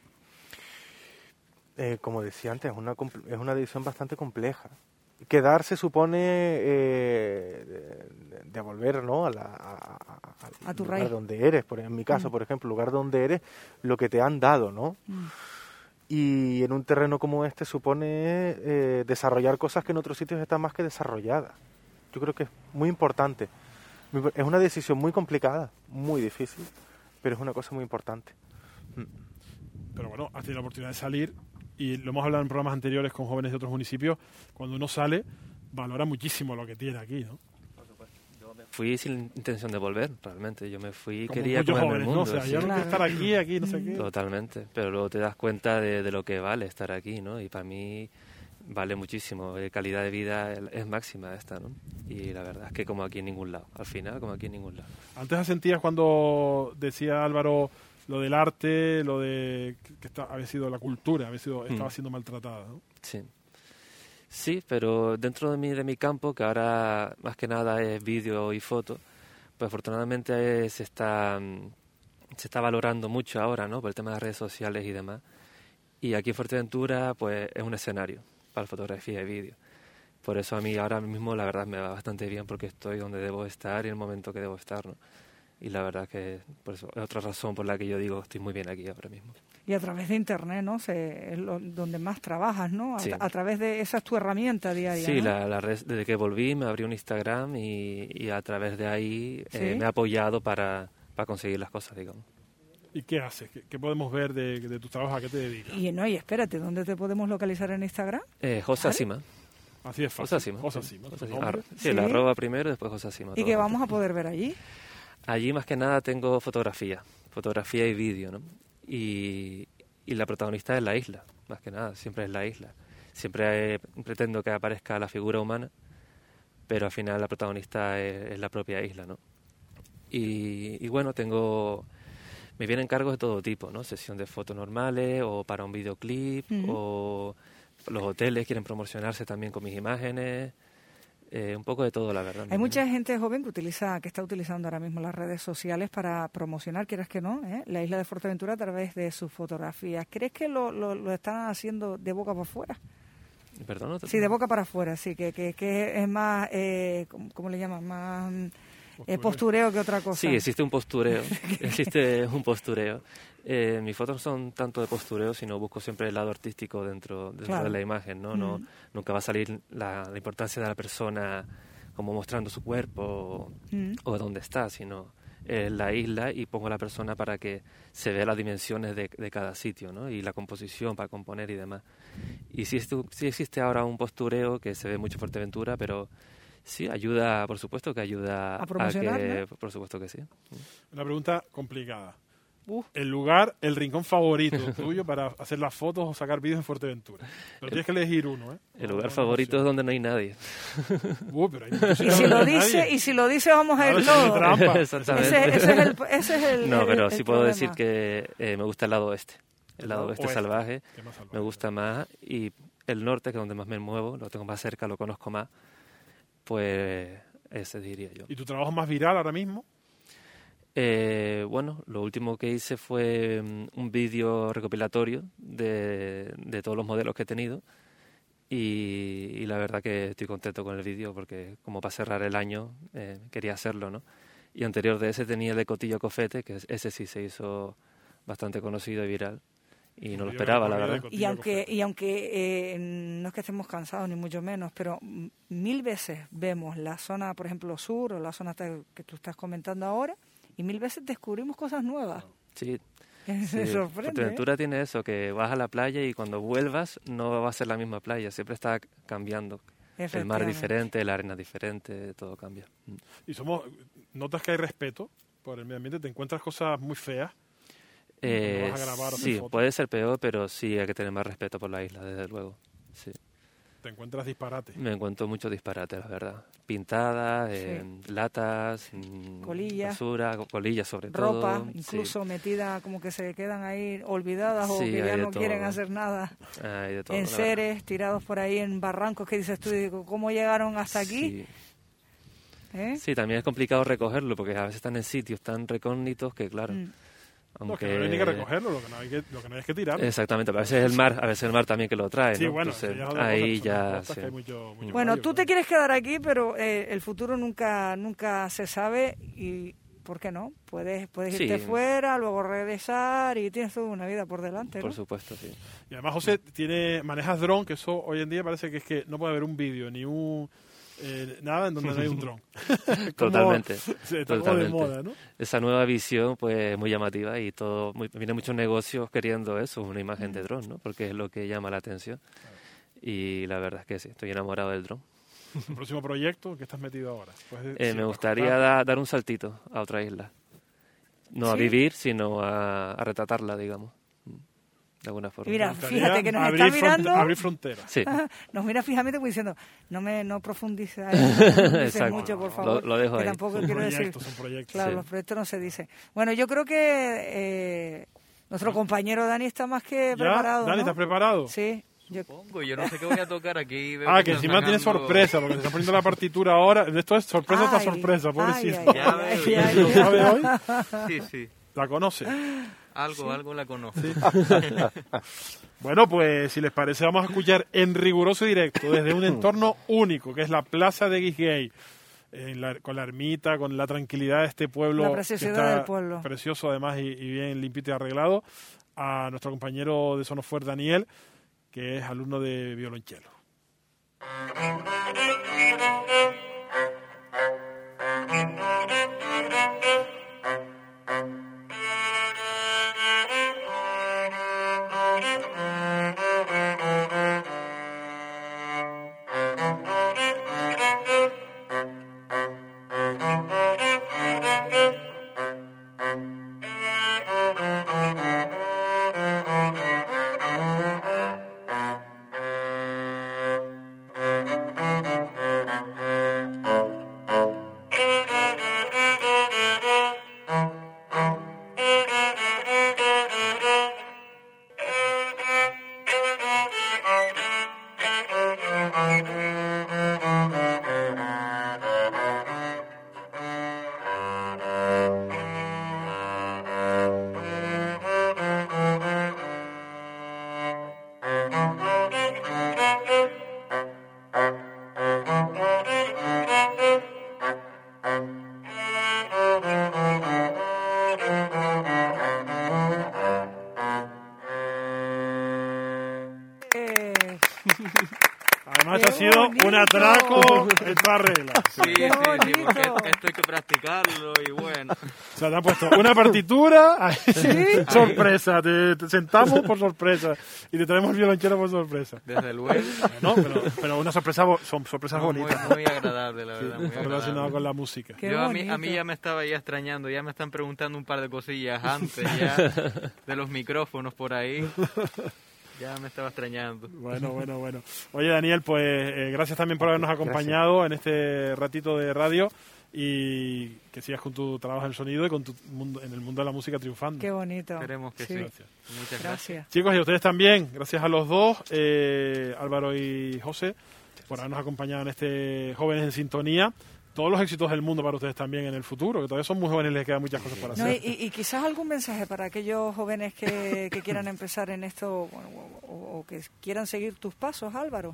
Speaker 5: Eh, como decía antes, es una, compl- es una decisión bastante compleja. Quedarse supone eh, de- devolver, ¿no?, a, la, a, a-
Speaker 2: A tu
Speaker 5: al lugar
Speaker 2: raíz.
Speaker 5: donde eres. Por, en mi caso,
Speaker 2: Mm.
Speaker 5: por ejemplo, el lugar donde eres, lo que te han dado, ¿no?
Speaker 2: Mm.
Speaker 5: Y en un terreno como este supone eh, desarrollar cosas que en otros sitios están más que desarrolladas. Yo creo que es muy importante. Muy- Es una decisión muy complicada, muy difícil, pero es una cosa muy importante. Mm.
Speaker 3: Pero bueno, has tenido la oportunidad de salir y lo hemos hablado en programas anteriores con jóvenes de otros municipios. Cuando uno sale, valora muchísimo lo que tiene aquí, ¿no?
Speaker 4: Fui sin intención de volver, realmente. Yo me fui y
Speaker 3: Como
Speaker 4: quería
Speaker 3: muchos
Speaker 4: comerme el
Speaker 3: jóvenes, ¿no?
Speaker 4: mundo.
Speaker 3: O sea,
Speaker 4: sí.
Speaker 3: yo no quiero estar aquí, aquí, no sé qué.
Speaker 4: Totalmente, pero luego te das cuenta de, de lo que vale estar aquí, ¿no? Y para mí vale muchísimo. Eh, calidad de vida es máxima esta, ¿no? Y la verdad es que como aquí en ningún lado. Al final, como aquí en ningún lado.
Speaker 3: Antes sentías cuando decía Álvaro lo del arte, lo de que está, había sido la cultura, había sido, estaba
Speaker 4: Mm.
Speaker 3: siendo maltratada, ¿no?
Speaker 4: Sí. Sí, pero dentro de mi, de mi campo, que ahora más que nada es vídeo y foto, pues afortunadamente eh, se está, mm, se está valorando mucho ahora, ¿no? Por el tema de las redes sociales y demás. Y aquí en Fuerteventura, pues es un escenario para fotografía y vídeo. Por eso a mí ahora mismo la verdad me va bastante bien porque estoy donde debo estar y en el momento que debo estar, ¿no? Y la verdad que por eso es otra razón por la que yo digo estoy muy bien aquí ahora mismo.
Speaker 2: Y a través de Internet, ¿no? Se, es lo, donde más trabajas, ¿no? A,
Speaker 4: Sí.
Speaker 2: a través de esa es tu herramienta diaria,
Speaker 4: Sí,
Speaker 2: ¿no?
Speaker 4: la, la red, desde que volví me abrí un Instagram y, y a través de ahí eh,
Speaker 2: ¿Sí?
Speaker 4: me ha apoyado para, para conseguir las cosas, digamos.
Speaker 3: ¿Y qué haces? ¿Qué, qué podemos ver de, de tus trabajos? ¿A qué te dedicas?
Speaker 2: Y no, y espérate, ¿dónde te podemos localizar en Instagram?
Speaker 4: Eh, José
Speaker 2: ¿Vale?
Speaker 4: Asima.
Speaker 3: Así es fácil.
Speaker 4: José Asima.
Speaker 3: José
Speaker 4: sí,
Speaker 3: Asima,
Speaker 4: José
Speaker 3: tu
Speaker 4: Asima.
Speaker 3: nombre.
Speaker 4: Ah, sí,
Speaker 2: Sí.
Speaker 4: el arroba primero y después José Asima.
Speaker 2: ¿Y
Speaker 4: todo
Speaker 2: qué
Speaker 4: junto.
Speaker 2: vamos a poder ver allí?
Speaker 4: Allí más que nada tengo fotografía, fotografía y vídeo, ¿no? Y, y la protagonista es la isla, más que nada, siempre es la isla. Siempre eh, pretendo que aparezca la figura humana, pero al final la protagonista es, es la propia isla, ¿no? Y, y bueno, tengo... Me vienen cargos de todo tipo, ¿no? Sesión de fotos normales o para un videoclip,
Speaker 2: Ujú.
Speaker 4: o los hoteles quieren promocionarse también con mis imágenes, eh, un poco de todo, la verdad.
Speaker 2: Hay mucha gente joven que utiliza, que está utilizando ahora mismo las redes sociales para promocionar, quieras que no, ¿eh? La isla de Fuerteventura a través de sus fotografías. ¿Crees que lo, lo, lo están haciendo de boca para afuera?
Speaker 4: Perdón, ¿no?
Speaker 2: Sí, de boca para afuera, sí, que, que, que es más, eh, ¿cómo, cómo le llaman? Más eh, postureo que otra cosa.
Speaker 4: Sí, existe un postureo, existe un postureo. Eh, mis fotos no son tanto de postureo, sino busco siempre el lado artístico dentro, dentro
Speaker 2: Claro.
Speaker 4: de la imagen, ¿no? no
Speaker 2: Mm.
Speaker 4: Nunca va a salir la, la importancia de la persona como mostrando su cuerpo o,
Speaker 2: Mm.
Speaker 4: o dónde está, sino eh, la isla, y pongo a la persona para que se vea las dimensiones de, de cada sitio, ¿no? Y la composición para componer y demás. Y sí, estu- sí existe ahora un postureo que se ve mucho en Fuerteventura, pero sí, ayuda, por supuesto que ayuda
Speaker 2: A promocionar,
Speaker 4: que,
Speaker 2: ¿no?
Speaker 4: por supuesto que sí.
Speaker 3: Una pregunta complicada.
Speaker 2: Uh.
Speaker 3: El lugar, el rincón favorito tuyo para hacer las fotos o sacar vídeos en Fuerteventura. Pero tienes que elegir uno, ¿eh?
Speaker 4: El
Speaker 3: No,
Speaker 4: lugar
Speaker 3: no,
Speaker 4: favorito es
Speaker 3: no,
Speaker 4: donde no hay nadie.
Speaker 3: Uh, pero hay muchos
Speaker 2: Y
Speaker 3: sitios
Speaker 2: si
Speaker 3: donde
Speaker 2: lo
Speaker 3: no hay
Speaker 2: dice,
Speaker 3: nadie.
Speaker 2: y si lo dice, vamos a ir
Speaker 3: Claro, eso es
Speaker 2: todos.
Speaker 3: trampa.
Speaker 4: Exactamente.
Speaker 2: Ese, ese es el, ese es el
Speaker 4: No,
Speaker 2: el-
Speaker 4: pero
Speaker 2: el
Speaker 4: sí puedo
Speaker 2: problema.
Speaker 4: decir que eh, me gusta el lado oeste. El lado oeste
Speaker 3: Oeste,
Speaker 4: salvaje
Speaker 3: que más salvaje.
Speaker 4: me gusta más, y el norte, que es donde más me muevo, lo tengo más cerca, lo conozco más, pues ese diría yo.
Speaker 3: ¿Y tu trabajo más viral ahora mismo?
Speaker 4: Eh, bueno, lo último que hice fue mm, un vídeo recopilatorio de, de todos los modelos que he tenido, y, y la verdad que estoy contento con el vídeo porque como para cerrar el año eh, quería hacerlo, ¿no? Y anterior de ese tenía el de Cotillo Cofete, que ese sí se hizo bastante conocido y viral, y no lo
Speaker 3: Yo
Speaker 4: esperaba, la
Speaker 3: recorrido de
Speaker 4: verdad.
Speaker 3: Cotillo
Speaker 2: Y aunque,
Speaker 3: Cofete.
Speaker 2: y aunque eh, no es que estemos cansados, ni mucho menos, pero mm, mil veces vemos la zona, por ejemplo, sur, o la zona te- que tú estás comentando ahora, y mil veces descubrimos cosas nuevas.
Speaker 4: Sí,
Speaker 2: Me
Speaker 4: sí.
Speaker 2: sorprende. ¿eh?
Speaker 4: Fuerteventura tiene eso, que vas a la playa y cuando vuelvas no va a ser la misma playa, siempre está cambiando. El mar
Speaker 2: Efectivamente.
Speaker 4: diferente, la arena diferente, todo cambia. Mm.
Speaker 3: Y somos, notas que hay respeto por el medio ambiente, te encuentras cosas muy feas.
Speaker 4: Eh,
Speaker 3: vas a grabar o hacer
Speaker 4: sí,
Speaker 3: fotos.
Speaker 4: puede ser peor, pero sí hay que tener más respeto por la isla, desde luego. Sí.
Speaker 3: Te encuentras disparates.
Speaker 4: Me encuentro muchos disparates, la verdad. Pintadas,
Speaker 2: Sí.
Speaker 4: eh, latas, mm,
Speaker 2: Colillas.
Speaker 4: basura, co- colillas sobre todo.
Speaker 2: Ropa,
Speaker 4: sí.
Speaker 2: incluso metida, como que se quedan ahí olvidadas o
Speaker 4: Sí,
Speaker 2: que
Speaker 4: hay
Speaker 2: ya
Speaker 4: de
Speaker 2: no quieren
Speaker 4: todo.
Speaker 2: hacer nada.
Speaker 4: Hay de todo,
Speaker 2: En
Speaker 4: la verdad.
Speaker 2: seres, tirados por ahí en barrancos, que dices tú, digo, ¿cómo llegaron hasta aquí?
Speaker 4: Sí.
Speaker 2: ¿Eh?
Speaker 4: Sí, también es complicado recogerlo porque a veces están en sitios tan recónditos que, claro,
Speaker 2: Mm.
Speaker 3: No,
Speaker 4: aunque...
Speaker 3: que no hay ni que recogerlo, lo que no hay que, lo que, no hay es que tirarlo.
Speaker 4: Exactamente, pero a veces el mar, a veces el mar también que lo trae,
Speaker 3: Sí,
Speaker 4: ¿no?
Speaker 3: bueno,
Speaker 4: Entonces,
Speaker 3: eso ya es otra
Speaker 4: ahí
Speaker 3: cosa, son
Speaker 4: ya...
Speaker 3: costas
Speaker 4: sí.
Speaker 3: que hay mucho- mucho
Speaker 2: Bueno,
Speaker 3: fallo,
Speaker 2: tú te
Speaker 3: claro.
Speaker 2: quieres quedar aquí, pero eh, el futuro nunca nunca se sabe y ¿por qué no? Puedes puedes
Speaker 4: Sí.
Speaker 2: irte fuera, luego regresar y tienes toda una vida por delante, ¿no?
Speaker 4: Por supuesto, sí.
Speaker 3: Y además, José, tiene, manejas dron, que eso hoy en día parece que es que no puede haber un vídeo ni un eh, nada en donde no hay un dron. Como-
Speaker 4: Totalmente,
Speaker 3: sí, está como de
Speaker 4: totalmente.
Speaker 3: moda, ¿no?
Speaker 4: Esa nueva visión, pues, muy llamativa, y todo, muy, viene muchos negocios queriendo eso, una imagen de dron, ¿no? Porque es lo que llama la atención. Y la verdad es que sí, estoy enamorado del dron.
Speaker 3: El próximo proyecto, ¿qué estás metido ahora? Puedes-
Speaker 4: Eh,
Speaker 3: sí,
Speaker 4: me
Speaker 3: puedes
Speaker 4: gustaría
Speaker 3: contar.
Speaker 4: da- dar un saltito a otra isla. No a
Speaker 2: ¿Sí?
Speaker 4: vivir, sino a, a retratarla, digamos. de alguna forma.
Speaker 2: Y mira,
Speaker 3: Tarea,
Speaker 2: fíjate que nos
Speaker 3: abrir
Speaker 2: está
Speaker 3: fronte-
Speaker 2: mirando.
Speaker 3: abrir fronteras.
Speaker 4: Sí,
Speaker 2: Nos mira fijamente como diciendo, no me no profundice, ahí, no profundices
Speaker 4: Exacto.
Speaker 2: mucho, por
Speaker 4: Lo-
Speaker 2: favor.
Speaker 4: lo dejo
Speaker 2: que
Speaker 4: ahí.
Speaker 2: tampoco
Speaker 3: Son
Speaker 2: quiero decir.
Speaker 3: proyectos, son proyectos.
Speaker 2: Claro,
Speaker 4: Sí.
Speaker 2: los proyectos no se dicen. Bueno, yo creo que eh, nuestro compañero Dani está más que
Speaker 3: ¿Ya?
Speaker 2: preparado.
Speaker 3: Dani,
Speaker 2: ¿no?
Speaker 3: ¿estás preparado?
Speaker 2: Sí. Yo,
Speaker 6: Pongo, yo no sé qué voy a tocar aquí. veo
Speaker 3: Ah, que
Speaker 6: que están
Speaker 3: encima tiene
Speaker 6: sacando-
Speaker 3: sorpresa, porque se está poniendo la partitura ahora. Esto es sorpresa tras
Speaker 2: Ay,
Speaker 3: sorpresa, pobrecito.
Speaker 2: ay, ay,
Speaker 6: Ya
Speaker 2: ay,
Speaker 6: veo.
Speaker 2: ay,
Speaker 3: ¿Lo
Speaker 2: ay.
Speaker 3: sabe hoy?
Speaker 6: Sí, sí.
Speaker 3: ¿La conoce?
Speaker 6: Algo, algo la conozco.
Speaker 3: Bueno, pues si les parece, vamos a escuchar en riguroso directo, desde un entorno único, que es la Plaza de Guisguey, en la- con la ermita, con la tranquilidad de este pueblo.
Speaker 2: La
Speaker 3: que
Speaker 2: preciosidad
Speaker 3: está
Speaker 2: del pueblo.
Speaker 3: Precioso, además, y, y bien limpito y arreglado, a nuestro compañero de Sonofuer, Daniel, que es alumno de violonchelo.
Speaker 2: eh,
Speaker 3: Además,
Speaker 2: ¡Qué
Speaker 3: esto ha sido
Speaker 2: bonito!
Speaker 3: un atraco en toda regla.
Speaker 6: Sí,
Speaker 2: ¡Qué
Speaker 6: sí, sí,
Speaker 2: bonito!
Speaker 6: porque esto hay que practicarlo y bueno.
Speaker 3: O sea, te ha puesto una partitura, ahí, sorpresa, te, te sentamos por sorpresa y te traemos el violonchelo por sorpresa.
Speaker 6: Desde luego.
Speaker 3: No, pero, pero una sorpresa, bo- son sorpresas
Speaker 6: No, muy,
Speaker 3: bonitas,
Speaker 6: muy agradable, la verdad. muy
Speaker 3: está relacionado
Speaker 6: agradable.
Speaker 3: con la música.
Speaker 2: Qué
Speaker 6: Yo a mí, a mí
Speaker 2: bonito.
Speaker 6: ya me estaba ya extrañando, ya me están preguntando un par de cosillas antes ya de los micrófonos por ahí. Ya me estaba extrañando.
Speaker 3: Bueno, bueno, bueno. Oye, Daniel, pues eh, gracias también por habernos acompañado en este ratito de radio y que sigas con tu trabajo en el sonido y con tu mundo, en el mundo de la música triunfando.
Speaker 2: Qué bonito.
Speaker 6: Esperemos que sí.
Speaker 3: Gracias.
Speaker 6: Muchas gracias.
Speaker 2: Gracias.
Speaker 3: Chicos, y a ustedes también, gracias a los dos, eh, Álvaro y José, por habernos acompañado en este Jóvenes en Sintonía. Todos los éxitos del mundo para ustedes también en el futuro, que todavía son muy jóvenes y les quedan muchas cosas para
Speaker 2: No, y,
Speaker 3: hacer.
Speaker 2: y- y quizás algún mensaje para aquellos jóvenes que, que quieran empezar en esto bueno, o, o- o que quieran seguir tus pasos, Álvaro.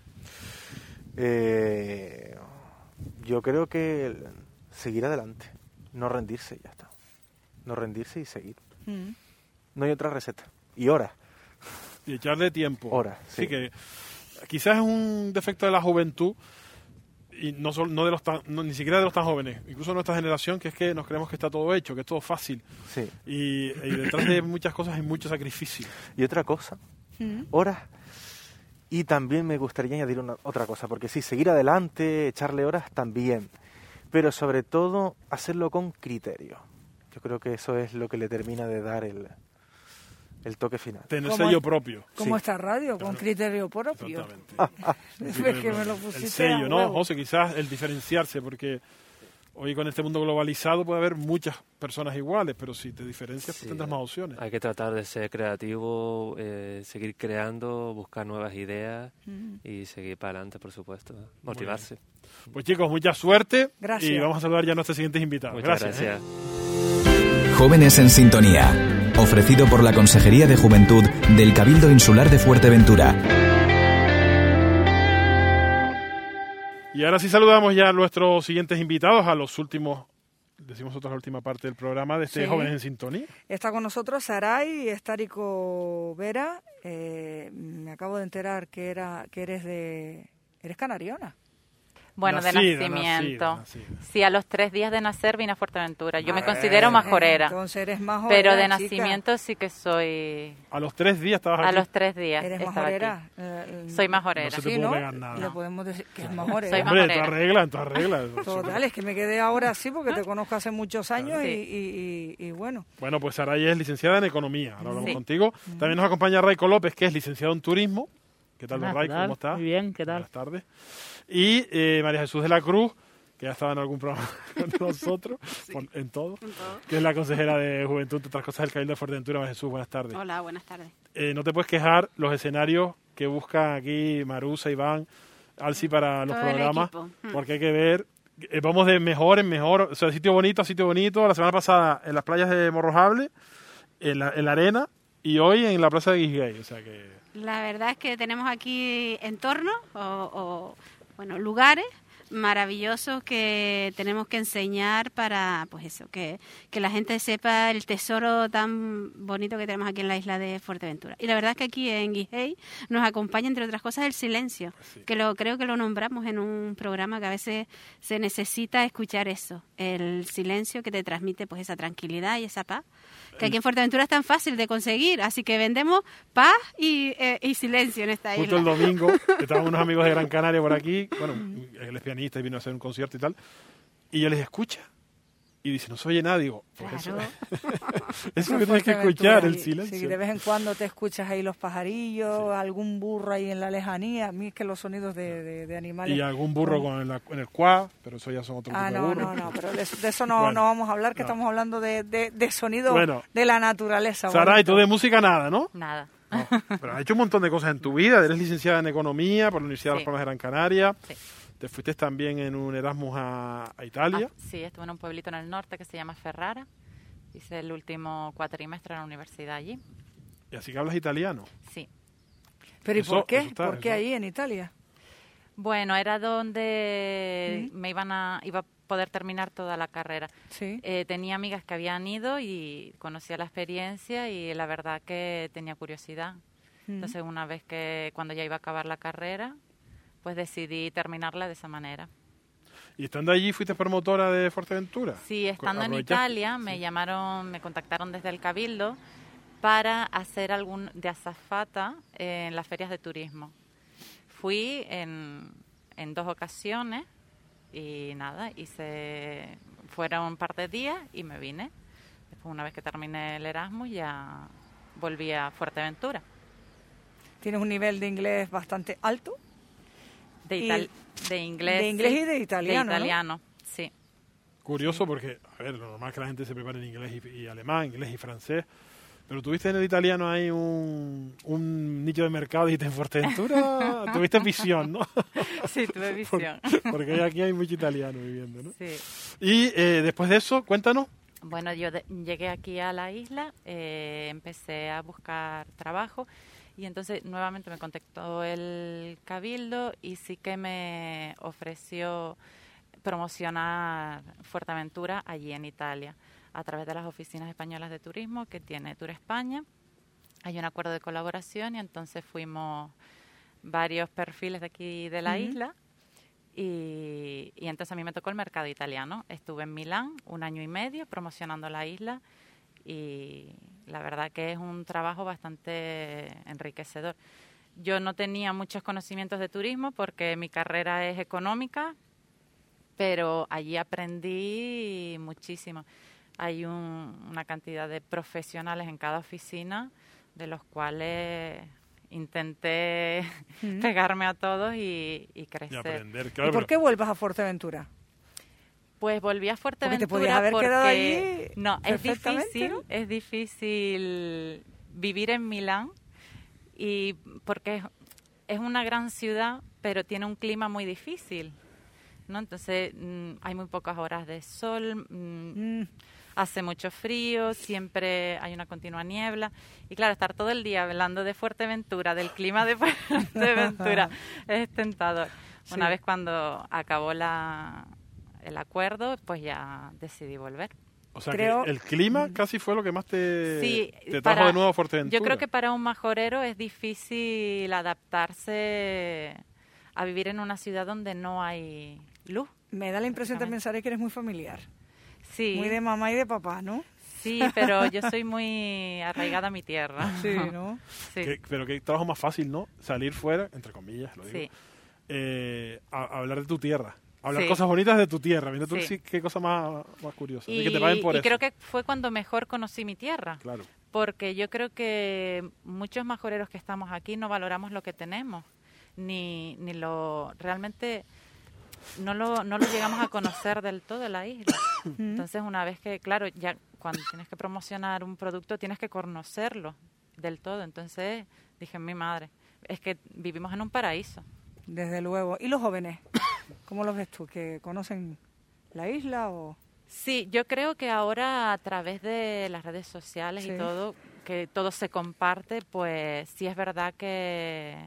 Speaker 5: Eh, yo creo que el- seguir adelante, no rendirse y ya está. No rendirse y seguir.
Speaker 2: Mm.
Speaker 5: No hay otra receta. Y horas.
Speaker 3: Y echarle tiempo.
Speaker 5: Horas,
Speaker 3: Sí,
Speaker 5: sí.
Speaker 3: que quizás es un defecto de la juventud, y no, solo, no de los tan, no, ni siquiera de los tan jóvenes, incluso de nuestra generación, que es que nos creemos que está todo hecho, que es todo fácil.
Speaker 5: Sí.
Speaker 3: Y, y detrás de muchas cosas hay mucho sacrificio.
Speaker 5: Y otra cosa,
Speaker 2: Mm.
Speaker 5: horas. Y también me gustaría añadir una, otra cosa, porque sí, seguir adelante, echarle horas también, pero sobre todo hacerlo con criterio. Yo creo que eso es lo que le termina de dar el, el toque final.
Speaker 3: Tener
Speaker 2: ¿Cómo
Speaker 3: sello
Speaker 2: es?
Speaker 3: propio.
Speaker 2: Como
Speaker 5: Sí.
Speaker 2: esta radio, con criterio propio.
Speaker 3: Exactamente.
Speaker 2: Es que me lo
Speaker 3: El
Speaker 2: pusiste
Speaker 3: sello,
Speaker 2: a
Speaker 3: ¿no,
Speaker 2: huevo.
Speaker 3: José? Quizás el diferenciarse, porque hoy con este mundo globalizado puede haber muchas personas iguales, pero si te diferencias, pues
Speaker 4: Sí.
Speaker 3: tendrás más opciones.
Speaker 4: Hay que tratar de ser creativo, eh, seguir creando, buscar nuevas ideas
Speaker 2: Mm.
Speaker 4: y seguir para adelante, por supuesto. Motivarse.
Speaker 3: Pues chicos, mucha suerte.
Speaker 2: Gracias.
Speaker 3: Y vamos a saludar ya a nuestros siguientes invitados.
Speaker 4: Muchas
Speaker 3: gracias. ¿eh?
Speaker 4: gracias.
Speaker 1: Jóvenes en Sintonía, ofrecido por la Consejería de Juventud del Cabildo Insular de Fuerteventura.
Speaker 3: Y ahora sí saludamos ya a nuestros siguientes invitados, a los últimos, decimos nosotros la última parte del programa de este
Speaker 2: Sí.
Speaker 3: Jóvenes en Sintonía.
Speaker 2: Está con nosotros Saray Estárico Vera. Eh, me acabo de enterar que era que eres de eres canariona.
Speaker 7: Bueno,
Speaker 3: Nacida,
Speaker 7: de nacimiento.
Speaker 3: nacida, nacida.
Speaker 7: Sí, a los tres días de nacer vine a Fuerteventura. Yo me
Speaker 3: Ah,
Speaker 7: considero majorera.
Speaker 2: Entonces eres majorera,
Speaker 7: Pero de
Speaker 2: chica.
Speaker 7: nacimiento sí que soy...
Speaker 3: A los tres días estabas aquí.
Speaker 7: A los tres días
Speaker 2: ¿Eres
Speaker 7: estaba
Speaker 2: majorera?
Speaker 7: aquí.
Speaker 2: Eh,
Speaker 7: Soy majorera.
Speaker 3: No se te
Speaker 2: Sí,
Speaker 3: pudo
Speaker 2: ¿no?
Speaker 3: pegar nada.
Speaker 2: Le podemos decir que es majorera.
Speaker 7: Soy
Speaker 3: Hombre, tú
Speaker 7: majorera.
Speaker 3: arreglas, tú arreglas.
Speaker 2: Total, es que me quedé ahora sí porque te conozco hace muchos años
Speaker 7: Sí.
Speaker 2: y, y- y- y bueno.
Speaker 3: Bueno, pues Saray es licenciada en Economía. Ahora hablamos
Speaker 7: Sí.
Speaker 3: contigo. También nos acompaña Raico López, que es licenciado en Turismo. ¿Qué tal, don
Speaker 8: Ah, ¿qué
Speaker 3: Raico?
Speaker 8: tal?
Speaker 3: ¿Cómo está?
Speaker 8: Muy bien, ¿qué tal?
Speaker 3: Buenas tardes. Y eh, María Jesús de la Cruz, que ya estaba en algún programa con nosotros, con- en todo,
Speaker 9: En todo.
Speaker 3: que es la consejera de Juventud, entre otras cosas, del Cabildo de Fuerteventura. María Jesús, buenas tardes.
Speaker 9: Hola, buenas tardes.
Speaker 3: Eh, no te puedes quejar los escenarios que buscan aquí Marusa, Iván, Alci para los
Speaker 9: Todo el
Speaker 3: programas,
Speaker 9: equipo. Mm.
Speaker 3: porque hay que ver, eh, vamos de mejor en mejor, o sea, de sitio bonito a sitio bonito. La semana pasada en las playas de Morrojable, en la, en la arena, y hoy en la plaza de Guisgay, o sea que...
Speaker 9: La verdad es que tenemos aquí entornos o, o, bueno, lugares maravillosos que tenemos que enseñar para, pues eso, que, que la gente sepa el tesoro tan bonito que tenemos aquí en la isla de Fuerteventura. Y la verdad es que aquí en Guisgay nos acompaña, entre otras cosas, el silencio,
Speaker 3: Sí.
Speaker 9: que lo creo que lo nombramos en un programa que a veces se necesita escuchar eso, el silencio que te transmite pues esa tranquilidad y esa paz, que aquí en Fuerteventura es tan fácil de conseguir, así que vendemos paz y, eh, y silencio en esta
Speaker 3: Justo
Speaker 9: isla.
Speaker 3: el domingo, estaban unos amigos de Gran Canaria por aquí, bueno, él es pianista y vino a hacer un concierto y tal, y yo les escucha, y dice, no se oye nada, digo, pues
Speaker 9: Claro.
Speaker 3: eso, eso es lo que tienes que escuchar, el
Speaker 2: Y-
Speaker 3: silencio.
Speaker 2: Sí, de vez en cuando te escuchas ahí los pajarillos, algún burro ahí en la lejanía. A mí es que los sonidos de, de- de animales...
Speaker 3: Y algún burro con el, en el cuá, pero eso ya son otro
Speaker 2: Ah,
Speaker 3: tipo de
Speaker 2: no,
Speaker 3: burro.
Speaker 2: no, no, pero de, de eso no,
Speaker 3: Bueno,
Speaker 2: no vamos a hablar, que
Speaker 3: no.
Speaker 2: estamos hablando de, de, de sonidos
Speaker 3: Bueno.
Speaker 2: de la naturaleza.
Speaker 3: Saray,
Speaker 2: bonito.
Speaker 3: tú de música nada, ¿no?
Speaker 7: Nada.
Speaker 3: No, pero has hecho un montón de cosas en tu vida. Eres licenciada en Economía por la Universidad de
Speaker 7: Sí.
Speaker 3: las Palmas de Gran Canaria.
Speaker 7: Sí.
Speaker 3: Te fuiste también en un Erasmus a, a Italia.
Speaker 7: Ah, sí, estuve en un pueblito en el norte que se llama Ferrara. Hice el último cuatrimestre en la universidad allí.
Speaker 3: Y así que hablas italiano.
Speaker 7: Sí.
Speaker 2: Pero ¿y
Speaker 3: Eso-
Speaker 2: por qué?
Speaker 3: eso está-
Speaker 2: ¿Por qué
Speaker 3: eso-
Speaker 2: ahí en Italia?
Speaker 7: Bueno, era donde me iban a iba a poder terminar toda la carrera.
Speaker 2: Sí.
Speaker 7: Eh, tenía amigas que habían ido y conocía la experiencia y la verdad que tenía curiosidad. Entonces, una vez que cuando ya iba a acabar la carrera, pues decidí terminarla de esa manera.
Speaker 3: Y estando allí, ¿fuiste promotora de Fuerteventura?
Speaker 7: Sí, estando en
Speaker 3: ¿Aprovechaste?
Speaker 7: Italia, me llamaron, me contactaron desde el Cabildo para hacer algún de azafata en las ferias de turismo. Fui en, en dos ocasiones y nada, hice, fueron un par de días y me vine. Después, una vez que terminé el Erasmus, ya volví a Fuerteventura.
Speaker 2: Tienes un nivel de inglés bastante alto.
Speaker 7: De,
Speaker 2: Y-
Speaker 7: ital- de inglés.
Speaker 2: de inglés
Speaker 7: sí,
Speaker 2: y de italiano,
Speaker 7: De
Speaker 2: ¿no?
Speaker 7: italiano, sí.
Speaker 3: Curioso porque, a ver, lo normal es que la gente se prepare en inglés y, y alemán, inglés y francés. Pero tuviste en el italiano ahí un, un nicho de mercado, dijiste en Fuerteventura, tuviste visión, ¿no?
Speaker 7: Sí, tuve visión.
Speaker 3: Porque aquí hay mucho italiano viviendo, ¿no?
Speaker 7: Sí.
Speaker 3: Y eh, después de eso, cuéntanos.
Speaker 7: Bueno, yo de- llegué aquí a la isla, eh, empecé a buscar trabajo y entonces nuevamente me contactó el Cabildo y sí que me ofreció promocionar Fuerteventura allí en Italia a través de las oficinas españolas de turismo que tiene Tour España. Hay un acuerdo de colaboración y entonces fuimos varios perfiles de aquí de la
Speaker 2: Ujú.
Speaker 7: isla. Y, y entonces a mí me tocó el mercado italiano. Estuve en Milán un año y medio promocionando la isla y la verdad que es un trabajo bastante enriquecedor. Yo no tenía muchos conocimientos de turismo porque mi carrera es económica, pero allí aprendí muchísimo. Hay un- una cantidad de profesionales en cada oficina, de los cuales intenté
Speaker 2: Mm.
Speaker 7: pegarme a todos y, y
Speaker 3: Y
Speaker 7: crecer.
Speaker 3: aprender,
Speaker 2: ¿Y
Speaker 3: claro.
Speaker 2: por
Speaker 3: pero-
Speaker 2: qué vuelves a Fuerteventura?
Speaker 7: Pues volví a Fuerteventura
Speaker 2: Porque te podías haber
Speaker 7: porque-
Speaker 2: quedado allí
Speaker 7: no, es
Speaker 2: perfectamente,
Speaker 7: difícil,
Speaker 2: ¿no?
Speaker 7: es difícil vivir en Milán y porque es, es una gran ciudad, pero tiene un clima muy difícil, ¿no? Entonces mm, hay muy pocas horas de sol, mm,
Speaker 2: Mm.
Speaker 7: hace mucho frío, siempre hay una continua niebla. Y claro, estar todo el día hablando de Fuerteventura, del clima de Fuerteventura, es tentador. Una
Speaker 2: Sí.
Speaker 7: vez cuando acabó la, el acuerdo, pues ya decidí volver.
Speaker 3: O sea,
Speaker 2: Creo-
Speaker 3: que el clima casi fue lo que más te,
Speaker 7: Sí,
Speaker 3: te trajo
Speaker 7: para-
Speaker 3: de nuevo a Fuerteventura.
Speaker 7: Yo creo que para un majorero es difícil adaptarse a vivir en una ciudad donde no hay luz.
Speaker 2: Me da la impresión también, Sara, que eres muy familiar.
Speaker 7: Sí.
Speaker 2: Muy de mamá y de papá, ¿no?
Speaker 7: Sí, pero yo soy muy arraigada a mi tierra.
Speaker 2: Sí, ¿no?
Speaker 7: Sí.
Speaker 3: Que- pero qué trabajo más fácil, ¿no? Salir fuera, entre comillas, lo digo,
Speaker 7: Sí.
Speaker 3: eh, a, a hablar de tu tierra. Hablar
Speaker 7: Sí.
Speaker 3: cosas bonitas de tu tierra. Mira tú
Speaker 7: Sí.
Speaker 3: sí, qué cosa más, más curiosa. Y,
Speaker 7: Y,
Speaker 3: que te paguen por
Speaker 7: y
Speaker 3: eso.
Speaker 7: creo que fue cuando mejor conocí mi tierra.
Speaker 3: Claro.
Speaker 7: Porque yo creo que muchos majoreros que estamos aquí no valoramos lo que tenemos, ni, ni lo realmente no lo, no lo llegamos a conocer del todo la isla. Entonces, una vez que, claro, ya cuando tienes que promocionar un producto, tienes que conocerlo del todo. Entonces, dije, mi madre, es que vivimos en un paraíso.
Speaker 2: Desde luego. ¿Y los jóvenes? ¿Cómo los ves tú? ¿Que conocen la isla o...?
Speaker 7: Sí, yo creo que ahora a través de las redes sociales
Speaker 2: Sí.
Speaker 7: y todo, que todo se comparte, pues sí es verdad que,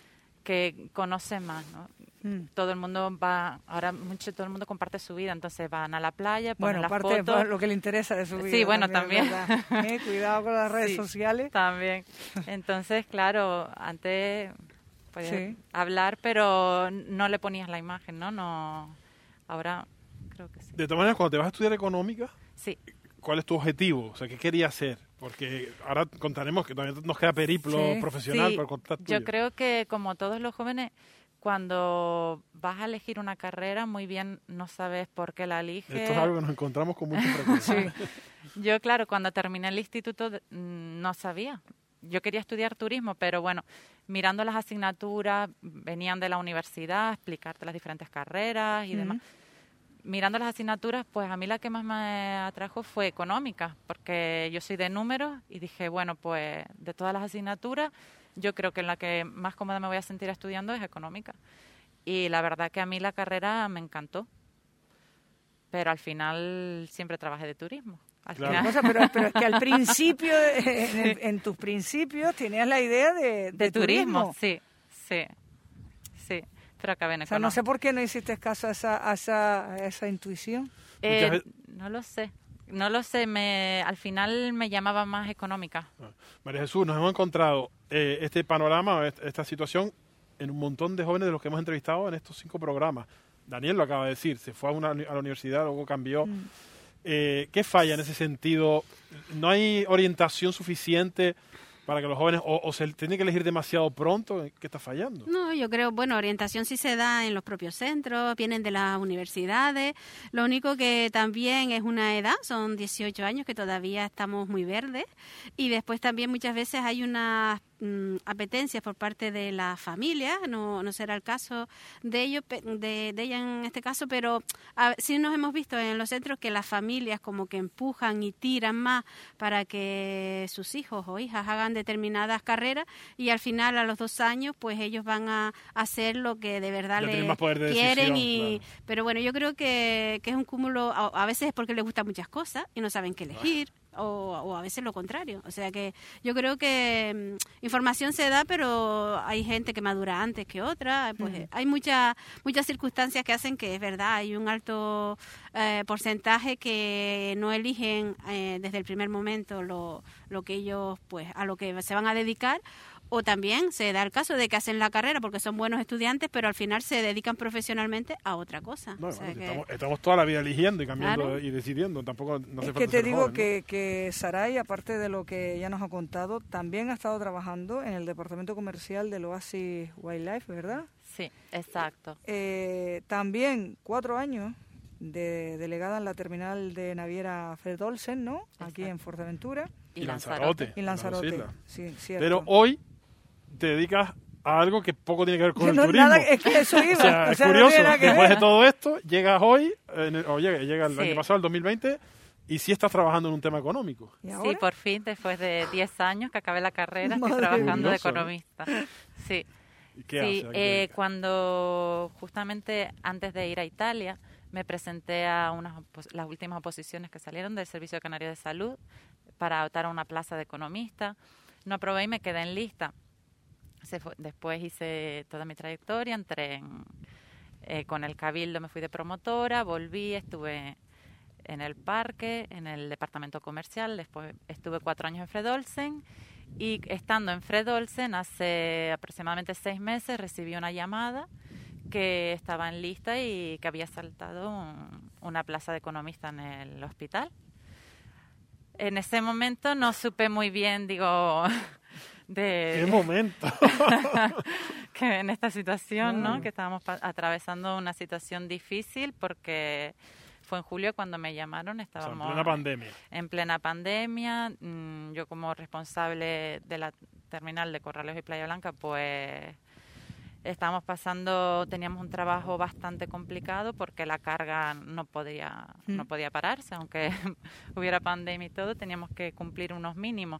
Speaker 7: que conoce más, ¿no?
Speaker 2: Mm.
Speaker 7: Todo el mundo va, ahora mucho todo el mundo comparte su vida, entonces van a la playa, ponen
Speaker 2: Bueno,
Speaker 7: las
Speaker 2: parte de
Speaker 7: fotos.
Speaker 2: lo que le interesa de su vida.
Speaker 7: Sí, bueno,
Speaker 2: es
Speaker 7: también.
Speaker 2: verdad. Eh, Cuidado con las redes
Speaker 7: Sí,
Speaker 2: sociales.
Speaker 7: También. Entonces, claro, antes podías
Speaker 2: Sí.
Speaker 7: hablar, pero no le ponías la imagen, ¿no? No. Ahora creo que sí.
Speaker 3: De todas maneras, cuando te vas a estudiar económica,
Speaker 7: Sí.
Speaker 3: ¿cuál es tu objetivo? O sea, ¿qué querías hacer? Porque ahora contaremos que todavía nos queda periplo
Speaker 2: Sí.
Speaker 3: profesional
Speaker 7: Sí,
Speaker 3: por contar
Speaker 7: yo
Speaker 3: tuyo.
Speaker 7: creo que como todos los jóvenes, cuando vas a elegir una carrera, muy bien no sabes por qué la eliges.
Speaker 3: Esto es algo que nos encontramos con mucha frecuencia.
Speaker 7: Yo, claro, cuando terminé el instituto de- mm, no sabía. Yo quería estudiar turismo, pero bueno, mirando las asignaturas, venían de la universidad, explicarte las diferentes carreras y demás. Mirando las asignaturas, pues a mí la que más me atrajo fue económica, porque yo soy de números y dije, bueno, pues de todas las asignaturas, yo creo que en la que más cómoda me voy a sentir estudiando es económica. Y la verdad que a mí la carrera me encantó, pero al final siempre trabajé de turismo. Al
Speaker 3: Claro.
Speaker 7: final,
Speaker 2: O sea, pero, pero es que al principio, en, el- en tus principios, tenías la idea de, de,
Speaker 7: de turismo, sí, sí, sí, pero acabé en
Speaker 2: O sea, no
Speaker 7: económica.
Speaker 2: sé por qué no hiciste caso a esa, a esa, a esa intuición.
Speaker 7: Eh,
Speaker 3: Muchas veces-
Speaker 7: no lo sé, no lo sé, me, al final me llamaba más económica.
Speaker 3: María Jesús, nos hemos encontrado eh, este panorama, est- esta situación, en un montón de jóvenes de los que hemos entrevistado en estos cinco programas. Daniel lo acaba de decir, se fue a, una, a la universidad, luego cambió. Eh, ¿Qué falla en ese sentido? ¿No hay orientación suficiente para que los jóvenes, o, o se tiene que elegir demasiado pronto? ¿Qué está fallando?
Speaker 9: No, yo creo, bueno, orientación sí se da en los propios centros, vienen de las universidades. Lo único que también es una edad, son dieciocho años que todavía estamos muy verdes. Y después también muchas veces hay unas mm, apetencias por parte de la familia, no, no será el caso de ellos, pe- de, de ella en este caso, pero a- sí nos hemos visto en los centros que las familias como que empujan y tiran más para que sus hijos o hijas hagan determinadas carreras y al final a los dos años pues ellos van a hacer lo que de verdad
Speaker 3: Ya tienen
Speaker 9: les
Speaker 3: más poder de
Speaker 9: quieren
Speaker 3: decisión,
Speaker 9: y
Speaker 3: claro.
Speaker 9: pero bueno, yo creo que, que es un cúmulo, a, a veces es porque les gustan muchas cosas y no saben qué elegir. O, o a veces lo contrario. O sea que yo creo que mm, información se da, pero hay gente que madura antes que otra. Pues eh, hay muchas muchas circunstancias que hacen que es verdad, hay un alto eh, porcentaje que no eligen eh, desde el primer momento lo, lo que ellos, pues a lo que se van a dedicar. O también se da el caso de que hacen la carrera porque son buenos estudiantes, pero al final se dedican profesionalmente a otra cosa.
Speaker 3: No,
Speaker 9: O sea
Speaker 3: bueno,
Speaker 9: que-
Speaker 3: estamos, estamos toda la vida eligiendo y cambiando
Speaker 9: Claro.
Speaker 3: y decidiendo. Tampoco no hace
Speaker 2: Es
Speaker 3: falta
Speaker 2: que te
Speaker 3: ser
Speaker 2: digo
Speaker 3: joven, ¿no?
Speaker 2: que, que Saray, aparte de lo que ya nos ha contado, también ha estado trabajando en el departamento comercial del Oasis Wildlife, ¿verdad?
Speaker 7: Sí, exacto.
Speaker 2: Eh, también cuatro años de delegada en la terminal de naviera Fred Olsen, ¿no? Aquí
Speaker 7: Exacto.
Speaker 2: en Fuerteventura.
Speaker 3: Y Lanzarote.
Speaker 2: Y en Lanzarote.
Speaker 3: Las dos islas.
Speaker 2: Sí, cierto.
Speaker 3: Pero hoy te dedicas a algo que poco tiene que ver con el
Speaker 2: No,
Speaker 3: turismo.
Speaker 2: nada, es que eso iba.
Speaker 3: O sea,
Speaker 2: o
Speaker 3: es
Speaker 2: sea, no
Speaker 3: curioso,
Speaker 2: tiene nada que
Speaker 3: después
Speaker 2: ver.
Speaker 3: de todo esto, llegas hoy, en el- o llega, llega el
Speaker 7: Sí.
Speaker 3: año pasado, el dos mil veinte, y sí estás trabajando en un tema económico.
Speaker 2: ¿Y
Speaker 7: Sí,
Speaker 2: ahora?
Speaker 7: por fin, después de diez años que acabé la carrera, estoy
Speaker 2: Madre
Speaker 7: trabajando de
Speaker 3: Curioso, ¿no?
Speaker 7: economista. Sí,
Speaker 3: ¿Y qué
Speaker 7: sí
Speaker 3: haces? ¿A qué te
Speaker 7: eh,
Speaker 3: dedicas?
Speaker 7: cuando justamente antes de ir a Italia me presenté a unas opos- las últimas oposiciones que salieron del Servicio Canario de Salud para optar a una plaza de economista. No aprobé y me quedé en lista. Se fue- después hice toda mi trayectoria, entré en, eh, con el Cabildo, me fui de promotora, volví, estuve en el parque, en el departamento comercial, después estuve cuatro años en Fred Olsen y estando en Fred Olsen hace aproximadamente seis meses recibí una llamada que estaba en lista y que había saltado un, una plaza de economista en el hospital. En ese momento no supe muy bien, digo, de...
Speaker 3: ¿Qué momento?
Speaker 7: que en esta situación, ¿no?
Speaker 3: Mm.
Speaker 7: Que estábamos pa- atravesando una situación difícil porque fue en julio cuando me llamaron,
Speaker 3: O sea,
Speaker 7: estábamos
Speaker 3: en plena pandemia.
Speaker 7: en plena pandemia. mm, Yo como responsable de la terminal de Corralejo y Playa Blanca, pues estábamos pasando, teníamos un trabajo bastante complicado porque la carga no podía,
Speaker 2: Mm.
Speaker 7: no podía pararse, aunque hubiera pandemia y todo, teníamos que cumplir unos mínimos.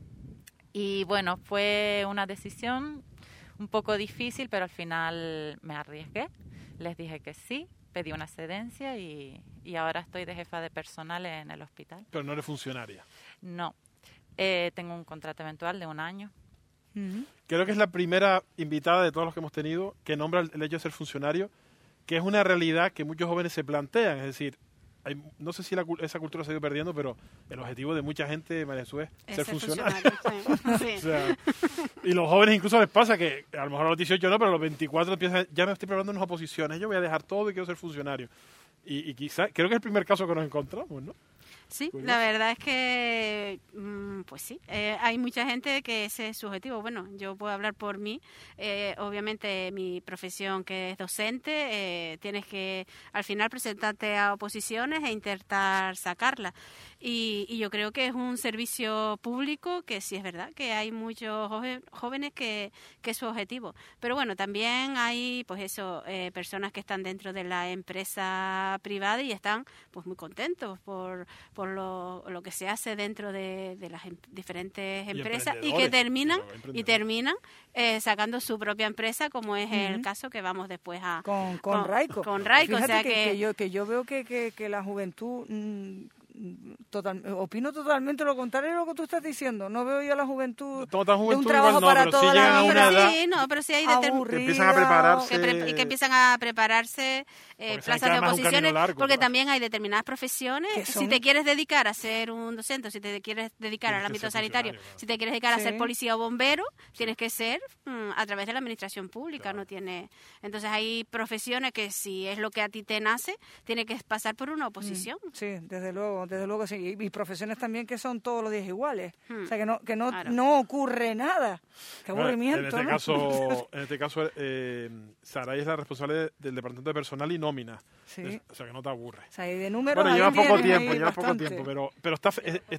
Speaker 7: Y bueno, fue una decisión un poco difícil, pero al final me arriesgué, les dije que sí, pedí una excedencia y, y ahora estoy de jefa de personal en el hospital.
Speaker 3: Pero no eres funcionaria.
Speaker 7: No, eh, tengo un contrato eventual de un año.
Speaker 2: Ujú.
Speaker 3: Creo que es la primera invitada de todos los que hemos tenido que nombra el el hecho de ser funcionario, que es una realidad que muchos jóvenes se plantean. Es decir, hay, no sé si la cul- esa cultura se ha ido perdiendo, pero el objetivo de mucha gente, María Jesús, es ser
Speaker 9: Ese
Speaker 3: funcionario.
Speaker 9: funcionario, sí.
Speaker 3: O sea, y los jóvenes incluso les pasa que a lo mejor a los dieciocho no, pero a los veinticuatro empiezan, ya me estoy preparando unas oposiciones, yo voy a dejar todo y quiero ser funcionario. Y, y quizá, creo que es el primer caso que nos encontramos, ¿no?
Speaker 9: Sí,
Speaker 3: Curioso.
Speaker 9: la verdad es que, mm, pues sí, eh, hay mucha gente que ese es su objetivo. Bueno, yo puedo hablar por mí. Eh, obviamente, mi profesión que es docente, eh, tienes que al final presentarte a oposiciones e intentar sacarla. Y, y yo creo que es un servicio público que sí es verdad que hay muchos jove- jóvenes que, que es su objetivo. Pero bueno, también hay, pues eso, eh, personas que están dentro de la empresa privada y están pues muy contentos por, por lo, lo que se hace dentro de, de las em- diferentes
Speaker 3: Y
Speaker 9: empresas y que
Speaker 3: emprendedores,
Speaker 9: terminan
Speaker 3: y los
Speaker 9: y
Speaker 3: emprendedores.
Speaker 9: terminan eh, sacando su propia empresa, como es el
Speaker 2: Ujú.
Speaker 9: caso que vamos después a
Speaker 2: Con, con,
Speaker 9: con-
Speaker 2: Raico.
Speaker 9: con Raico, o
Speaker 2: Fíjate
Speaker 9: sea
Speaker 2: que,
Speaker 9: que-
Speaker 2: que yo, que yo veo que, que, que la juventud... mm, Total, opino totalmente lo contrario de lo que tú estás diciendo. No veo yo a la juventud
Speaker 3: No tan
Speaker 2: de un
Speaker 3: juventud
Speaker 2: trabajo
Speaker 3: igual no,
Speaker 2: para
Speaker 3: pero sí
Speaker 2: toda
Speaker 3: llegan
Speaker 2: la
Speaker 3: a
Speaker 2: vida.
Speaker 3: una
Speaker 9: pero
Speaker 3: edad
Speaker 9: sí, no, pero sí hay determin-
Speaker 2: aburrida,
Speaker 3: que empiezan a prepararse.
Speaker 9: que, pre- y que empiezan a prepararse eh,
Speaker 3: Porque saben que
Speaker 9: plazas de
Speaker 3: además es un camino
Speaker 9: oposiciones,
Speaker 3: largo,
Speaker 9: porque
Speaker 3: claro.
Speaker 9: también hay determinadas profesiones.
Speaker 2: Que
Speaker 9: Si
Speaker 2: son-
Speaker 9: te quieres dedicar a ser un docente, si te quieres dedicar
Speaker 3: Tienes
Speaker 9: al
Speaker 3: que
Speaker 9: ámbito
Speaker 3: ser
Speaker 9: sanitario,
Speaker 3: funcionario, claro.
Speaker 9: si te quieres dedicar a
Speaker 2: Sí.
Speaker 9: ser policía o bombero, tienes que ser mm, a través de la administración pública. No tiene. Entonces hay profesiones que si es lo que a ti te nace, tiene que pasar por una oposición.
Speaker 2: Sí, desde luego, desde luego sí. Y, y profesiones también que son todos los días iguales.
Speaker 9: Hmm.
Speaker 2: O sea, que no que no,
Speaker 9: Claro.
Speaker 2: no ocurre nada. Qué
Speaker 3: Bueno,
Speaker 2: aburrimiento,
Speaker 3: En este
Speaker 2: ¿no?
Speaker 3: caso, en este caso eh, Saray es la responsable de- del departamento de personal y nómina.
Speaker 2: Sí.
Speaker 3: Es- o sea, que no te aburre.
Speaker 2: O sea, y de números
Speaker 3: Bueno,
Speaker 2: ahí
Speaker 3: lleva poco
Speaker 2: tienes
Speaker 3: tiempo,
Speaker 2: ahí
Speaker 3: lleva poco
Speaker 2: bastante.
Speaker 3: tiempo, pero, pero está... fe- es- es-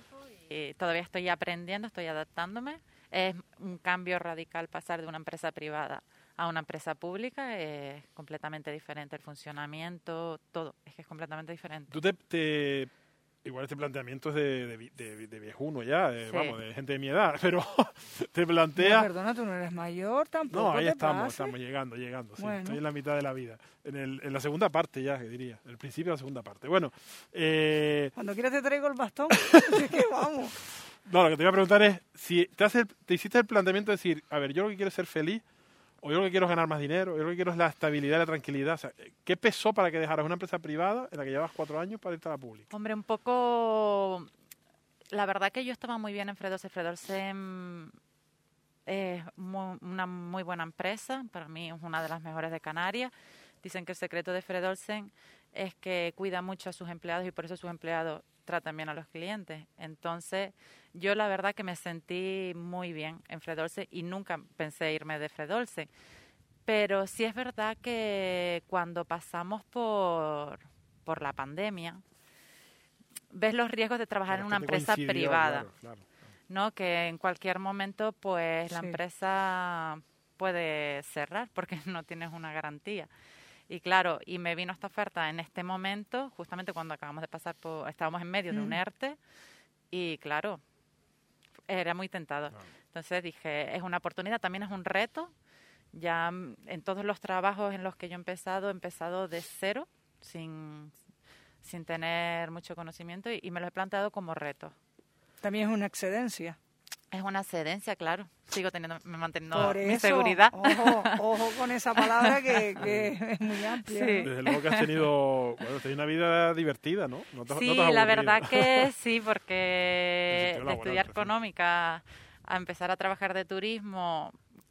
Speaker 7: Y todavía estoy aprendiendo, estoy adaptándome. Es un cambio radical pasar de una empresa privada a una empresa pública. Es completamente diferente el funcionamiento, todo. Es que es completamente diferente.
Speaker 3: tú te, te- igual este planteamiento es de, de, vi- de- de viejuno ya, de,
Speaker 7: Sí.
Speaker 3: vamos, de gente de mi edad, pero te
Speaker 2: No,
Speaker 3: planteas...
Speaker 2: perdona, tú no eres mayor tampoco.
Speaker 3: No, ahí
Speaker 2: te
Speaker 3: estamos,
Speaker 2: pases.
Speaker 3: estamos llegando, llegando. Sí,
Speaker 2: Bueno.
Speaker 3: estoy en la mitad de la vida. En, el, en la segunda parte ya, que diría. El principio de la segunda parte. Bueno, eh,
Speaker 2: Cuando quieras te traigo el bastón. Así que vamos.
Speaker 3: no, lo que te iba a preguntar es, si te, hace, te hiciste el planteamiento de decir, a ver, yo lo que quiero es ser feliz, o yo lo que quiero es ganar más dinero, yo lo que quiero es la estabilidad y la tranquilidad. O sea, ¿qué pesó para que dejaras una empresa privada en la que llevas cuatro años para irte a la pública?
Speaker 7: Hombre, un poco... La verdad que yo estaba muy bien en Fredolce. Fredolce mm, es mu- una muy buena empresa. Para mí es una de las mejores de Canarias. Dicen que el secreto de Fredolce es que cuida mucho a sus empleados y por eso sus empleados tratan bien a los clientes. Entonces, yo la verdad que me sentí muy bien en Fredolce y nunca pensé irme de Fredolce. Pero sí es verdad que cuando pasamos por, por la pandemia, ves los riesgos de trabajar en una
Speaker 3: Bastante
Speaker 7: empresa
Speaker 3: coincidió,
Speaker 7: privada,
Speaker 3: claro, claro.
Speaker 7: ¿no? Que en cualquier momento, pues, la
Speaker 2: Sí.
Speaker 7: empresa puede cerrar porque no tienes una garantía. Y claro, y me vino esta oferta en este momento, justamente cuando acabamos de pasar por, estábamos en medio de un
Speaker 2: Mm.
Speaker 7: ERTE, y claro, era muy tentador.
Speaker 3: Claro.
Speaker 7: Entonces dije, es una oportunidad, también es un reto. Ya mm, en todos los trabajos en los que yo he empezado, he empezado de cero, sin, sin tener mucho conocimiento, y, y me lo he planteado como reto.
Speaker 2: También es una excedencia.
Speaker 7: Es una excedencia, claro. Sigo teniendo, me manteniendo
Speaker 2: Por
Speaker 7: mi
Speaker 2: eso,
Speaker 7: seguridad.
Speaker 2: Ojo, ojo con esa palabra que, que es muy amplia.
Speaker 7: Sí.
Speaker 2: ¿no?
Speaker 3: Desde luego que has tenido, bueno, has tenido una vida divertida, ¿no? No te- no te
Speaker 7: Sí,
Speaker 3: has
Speaker 7: la
Speaker 3: aburrido.
Speaker 7: verdad que sí,
Speaker 3: El
Speaker 7: porque
Speaker 3: sentido
Speaker 7: de
Speaker 3: laboral,
Speaker 7: estudiar
Speaker 3: prefiero.
Speaker 7: económica a empezar a trabajar de turismo,